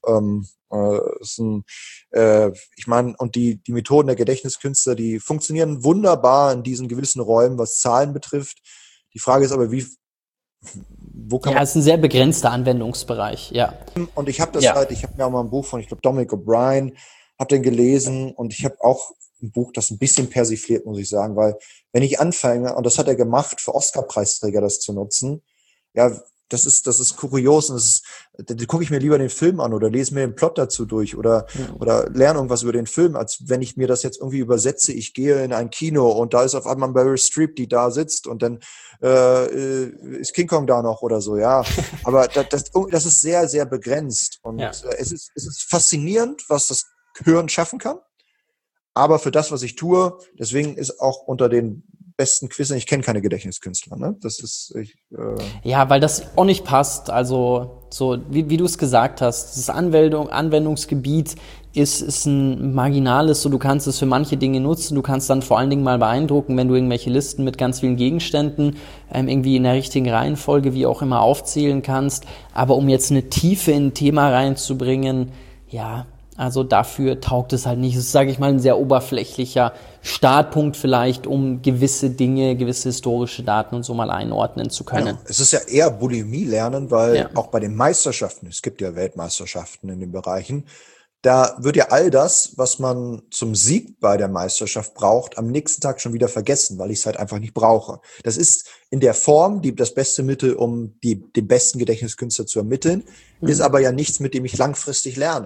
Ich meine, und die Methoden der Gedächtniskünstler, die funktionieren wunderbar in diesen gewissen Räumen, was Zahlen betrifft. Die Frage ist aber, wo kann man... Ja, es ist ein sehr begrenzter Anwendungsbereich, ja. Und ich habe ich habe mir auch mal ein Buch von, ich glaube, Dominic O'Brien, habe den gelesen, und ich habe auch ein Buch, das ein bisschen persifliert, muss ich sagen, weil wenn ich anfange, und das hat er gemacht, für Oscar-Preisträger das zu nutzen, ja, das ist kurios, und da gucke ich mir lieber den Film an oder lese mir den Plot dazu durch oder lerne irgendwas über den Film, als wenn ich mir das jetzt irgendwie übersetze. Ich gehe in ein Kino und da ist auf einmal Meryl Streep, die da sitzt, und dann ist King Kong da noch oder so, ja. Aber das ist sehr, sehr begrenzt, und es ist faszinierend, was das Hören schaffen kann. Aber für das, was ich tue, deswegen ist auch unter den besten Quizzen, ich kenne keine Gedächtniskünstler, ne? Das ist ja, weil das auch nicht passt. Also so wie du es gesagt hast, das Anwendungsgebiet ist ein marginales, so du kannst es für manche Dinge nutzen, du kannst dann vor allen Dingen mal beeindrucken, wenn du irgendwelche Listen mit ganz vielen Gegenständen irgendwie in der richtigen Reihenfolge, wie auch immer, aufzählen kannst. Aber um jetzt eine Tiefe in ein Thema reinzubringen, ja, also dafür taugt es halt nicht. Das ist, sage ich mal, ein sehr oberflächlicher Startpunkt vielleicht, um gewisse Dinge, gewisse historische Daten und so mal einordnen zu können. Ja, es ist ja eher Bulimie lernen, weil auch bei den Meisterschaften, es gibt ja Weltmeisterschaften in den Bereichen, da wird ja all das, was man zum Sieg bei der Meisterschaft braucht, am nächsten Tag schon wieder vergessen, weil ich es halt einfach nicht brauche. Das ist in der Form das beste Mittel, um den besten Gedächtniskünstler zu ermitteln, ist aber ja nichts, mit dem ich langfristig lerne.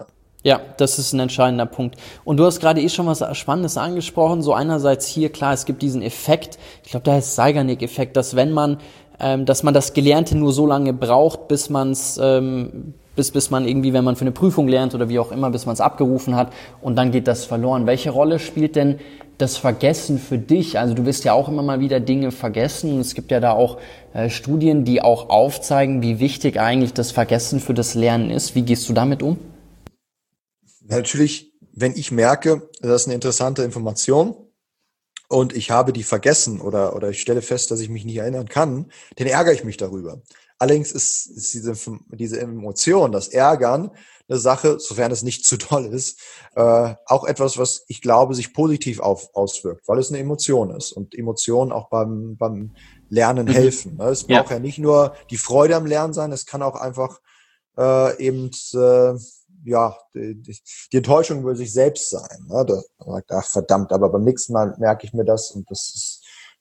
Ja, das ist ein entscheidender Punkt. Und du hast gerade schon was Spannendes angesprochen. So einerseits hier, klar, es gibt diesen Effekt, ich glaube, der heißt Zeigarnik-Effekt, dass dass man das Gelernte nur so lange braucht, bis man irgendwie, wenn man für eine Prüfung lernt oder wie auch immer, bis man es abgerufen hat und dann geht das verloren. Welche Rolle spielt denn das Vergessen für dich? Also du wirst ja auch immer mal wieder Dinge vergessen und es gibt ja da auch Studien, die auch aufzeigen, wie wichtig eigentlich das Vergessen für das Lernen ist. Wie gehst du damit um? Natürlich, wenn ich merke, das ist eine interessante Information und ich habe die vergessen oder ich stelle fest, dass ich mich nicht erinnern kann, dann ärgere ich mich darüber. Allerdings ist diese Emotion, das Ärgern, eine Sache, sofern es nicht zu doll ist, auch etwas, was ich glaube, sich positiv auswirkt, weil es eine Emotion ist und Emotionen auch beim Lernen helfen. Es braucht ja nicht nur die Freude am Lernen sein, es kann auch einfach die Enttäuschung über sich selbst sein. Ne? Da sagt, ach verdammt, aber beim nächsten Mal merke ich mir das und das ist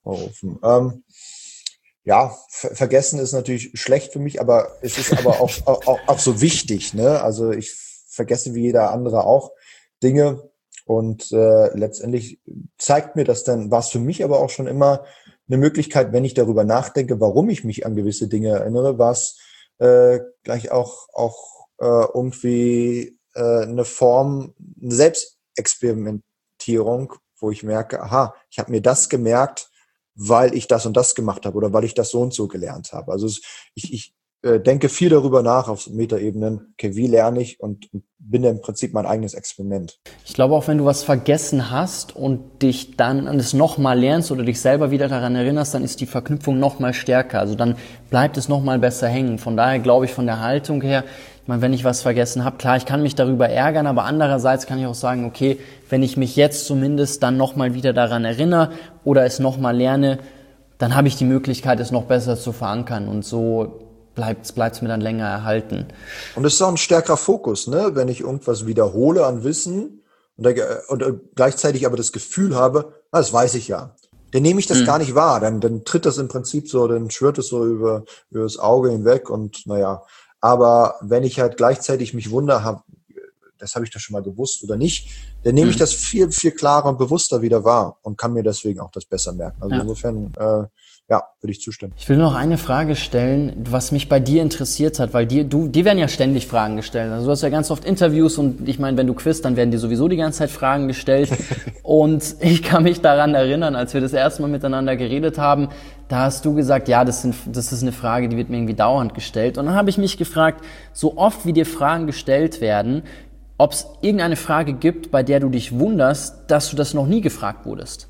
vergessen ist natürlich schlecht für mich, aber es ist aber auch so wichtig. Ne? Also ich vergesse wie jeder andere auch Dinge und letztendlich zeigt mir das dann, war es für mich aber auch schon immer eine Möglichkeit, wenn ich darüber nachdenke, warum ich mich an gewisse Dinge erinnere, war es gleich auch irgendwie eine Form, eine Selbstexperimentierung, wo ich merke, aha, ich habe mir das gemerkt, weil ich das und das gemacht habe oder weil ich das so und so gelernt habe. Also ich denke viel darüber nach auf Metaebenen, okay, wie lerne ich und bin im Prinzip mein eigenes Experiment. Ich glaube auch, wenn du was vergessen hast und dich dann es nochmal lernst oder dich selber wieder daran erinnerst, dann ist die Verknüpfung nochmal stärker. Also dann bleibt es nochmal besser hängen. Von daher glaube ich von der Haltung her, ich meine, wenn ich was vergessen habe, klar, ich kann mich darüber ärgern, aber andererseits kann ich auch sagen, okay, wenn ich mich jetzt zumindest dann nochmal wieder daran erinnere oder es nochmal lerne, dann habe ich die Möglichkeit, es noch besser zu verankern und so bleibt's mir dann länger erhalten. Und es ist auch ein stärkerer Fokus, ne? Wenn ich irgendwas wiederhole an Wissen und gleichzeitig aber das Gefühl habe, das weiß ich ja. Dann nehme ich das gar nicht wahr. Dann tritt das im Prinzip so, dann schwirrt es so über das Auge hinweg und naja. Aber wenn ich halt gleichzeitig mich wundere, das habe ich doch schon mal gewusst oder nicht, dann nehme ich das viel, viel klarer und bewusster wieder wahr und kann mir deswegen auch das besser merken. Also insofern, würde ich zustimmen. Ich will noch eine Frage stellen, was mich bei dir interessiert hat, weil dir werden ja ständig Fragen gestellt. Also du hast ja ganz oft Interviews und ich meine, wenn du quizt, dann werden dir sowieso die ganze Zeit Fragen gestellt. Und ich kann mich daran erinnern, als wir das erste Mal miteinander geredet haben, da hast du gesagt, ja, das ist eine Frage, die wird mir irgendwie dauernd gestellt. Und dann habe ich mich gefragt, so oft wie dir Fragen gestellt werden, ob es irgendeine Frage gibt, bei der du dich wunderst, dass du das noch nie gefragt wurdest.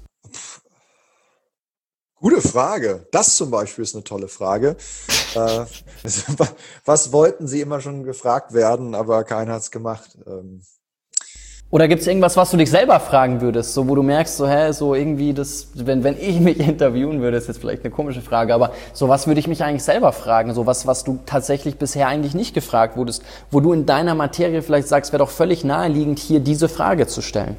Gute Frage. Das zum Beispiel ist eine tolle Frage. Was wollten Sie immer schon gefragt werden, aber keiner hat's gemacht? Oder gibt es irgendwas, was du dich selber fragen würdest, so wo du merkst, so irgendwie das, wenn ich mich interviewen würde, ist jetzt vielleicht eine komische Frage, aber so was würde ich mich eigentlich selber fragen, so was du tatsächlich bisher eigentlich nicht gefragt wurdest, wo du in deiner Materie vielleicht sagst, wäre doch völlig naheliegend, hier diese Frage zu stellen.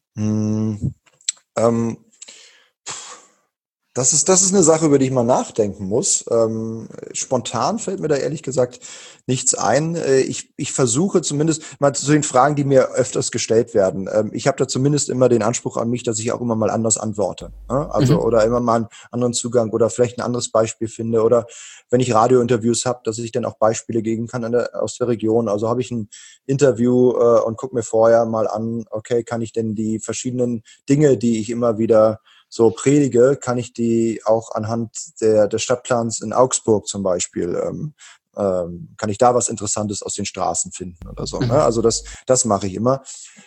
Das ist eine Sache, über die ich mal nachdenken muss. Spontan fällt mir da ehrlich gesagt nichts ein. Ich versuche zumindest mal zu den Fragen, die mir öfters gestellt werden. Ich habe da zumindest immer den Anspruch an mich, dass ich auch immer mal anders antworte. Also oder immer mal einen anderen Zugang oder vielleicht ein anderes Beispiel finde. Oder wenn ich Radiointerviews habe, dass ich dann auch Beispiele geben kann aus der Region. Also habe ich ein Interview und gucke mir vorher mal an, okay, kann ich denn die verschiedenen Dinge, die ich immer wieder so predige, kann ich die auch anhand des Stadtplans in Augsburg zum Beispiel, kann ich da was Interessantes aus den Straßen finden oder so. Ne? Also das mache ich immer.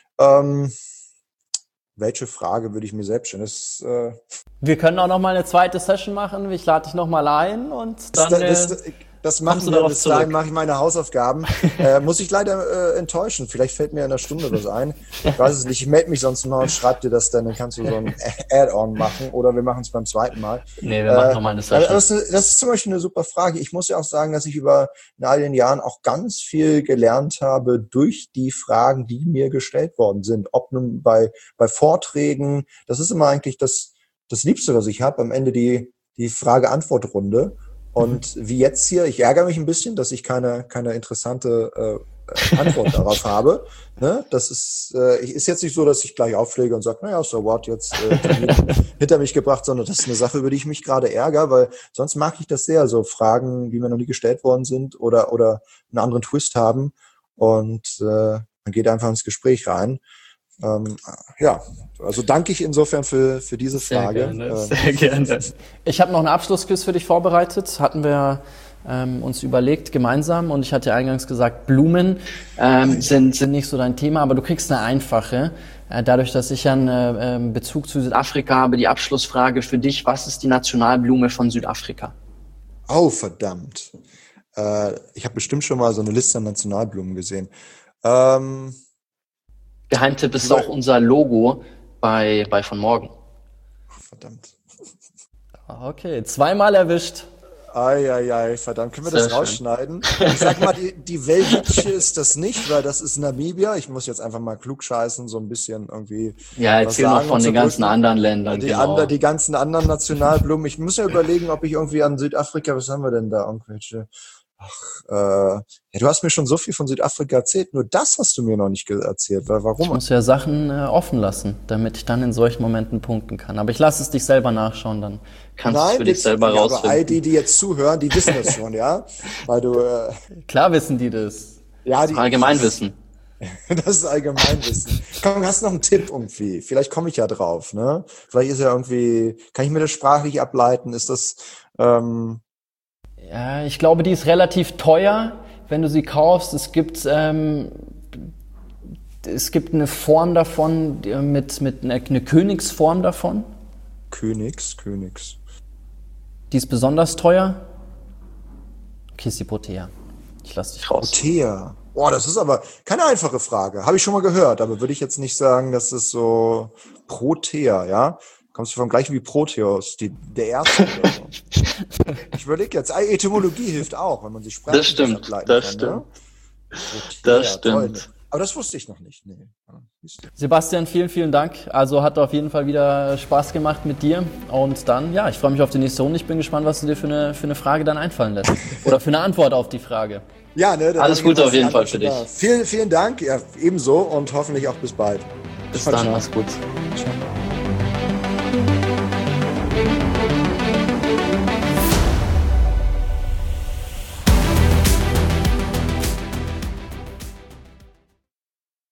Welche Frage würde ich mir selbst stellen? Wir können auch noch mal eine zweite Session machen. Ich lade dich noch mal ein und dann das machen wir. Bis dahin mache ich meine Hausaufgaben. Muss ich leider enttäuschen. Vielleicht fällt mir in einer Stunde was ein. Ich weiß es nicht. Ich melde mich sonst mal und schreib dir das dann kannst du so ein Add-on machen oder wir machen es beim zweiten Mal. Nee, wir machen nochmal eine Session. Das ist zum Beispiel eine super Frage. Ich muss ja auch sagen, dass ich in all den Jahren auch ganz viel gelernt habe durch die Fragen, die mir gestellt worden sind. Ob nun bei Vorträgen, das ist immer eigentlich das Liebste, was ich habe, am Ende die Frage-Antwort-Runde. Und wie jetzt hier, ich ärgere mich ein bisschen, dass ich keine interessante Antwort darauf habe. Ne? Das ist jetzt nicht so, dass ich gleich auflege und sage, naja, so what, jetzt hinter mich gebracht, sondern das ist eine Sache, über die ich mich gerade ärgere, weil sonst mag ich das sehr, so Fragen, die mir noch nie gestellt worden sind oder einen anderen Twist haben und man geht einfach ins Gespräch rein. Ja, also danke ich insofern für diese Frage. Sehr gerne. Ich habe noch einen Abschlussquiz für dich vorbereitet, hatten wir uns überlegt gemeinsam und ich hatte ja eingangs gesagt, Blumen sind nicht so dein Thema, aber du kriegst eine einfache. Dadurch, dass ich ja einen Bezug zu Südafrika habe, die Abschlussfrage für dich, was ist die Nationalblume von Südafrika? Oh, verdammt. Ich habe bestimmt schon mal so eine Liste an Nationalblumen gesehen. Geheimtipp ist auch unser Logo bei von morgen. Verdammt. Okay, zweimal erwischt. Ei, verdammt. Können wir das rausschneiden? Ich sag mal, die Welwitsche ist das nicht, weil das ist Namibia. Ich muss jetzt einfach mal klugscheißen, so ein bisschen irgendwie. Ja, erzähl noch von den ganzen anderen Ländern. Die ganzen anderen Nationalblumen. Ich muss ja überlegen, ob ich irgendwie an Südafrika, was haben wir denn da? Irgendwelche. Ja, du hast mir schon so viel von Südafrika erzählt, nur das hast du mir noch nicht erzählt. Warum? Ich muss ja Sachen offen lassen, damit ich dann in solchen Momenten punkten kann. Aber ich lasse es dich selber nachschauen, dann kannst du es für dich selber rausfinden. Aber all die jetzt zuhören, die wissen das schon, ja? Weil du... Klar wissen die das. Ja, Allgemeinwissen. Das ist Allgemeinwissen. Komm, hast du noch einen Tipp irgendwie? Vielleicht komme ich ja drauf, ne? Vielleicht ist ja irgendwie... Kann ich mir das sprachlich ableiten? Ist das... Ja, ich glaube, die ist relativ teuer, wenn du sie kaufst. Es gibt eine Form davon, eine Königsform davon. Königs. Die ist besonders teuer. Okay, ist die Protea. Ich lasse dich raus. Protea. Oh, das ist aber keine einfache Frage. Habe ich schon mal gehört, aber würde ich jetzt nicht sagen, dass es so Protea, ja? Kommst du vom gleichen wie Proteus, der Erste oder so. Ich überlege jetzt, Etymologie hilft auch, wenn man sich sprachlich ableiten kann. Das stimmt. Aber das wusste ich noch nicht. Nee. Sebastian, vielen Dank. Also hat auf jeden Fall wieder Spaß gemacht mit dir. Und dann, ja, ich freue mich auf die nächste Runde. Ich bin gespannt, was du dir für eine Frage dann einfallen lässt. Oder für eine Antwort auf die Frage. Ja, ne? Alles Gute auf jeden Fall für dich. Vielen Dank. Ja, ebenso und hoffentlich auch bis bald. Bis dann, mach's gut. Ciao.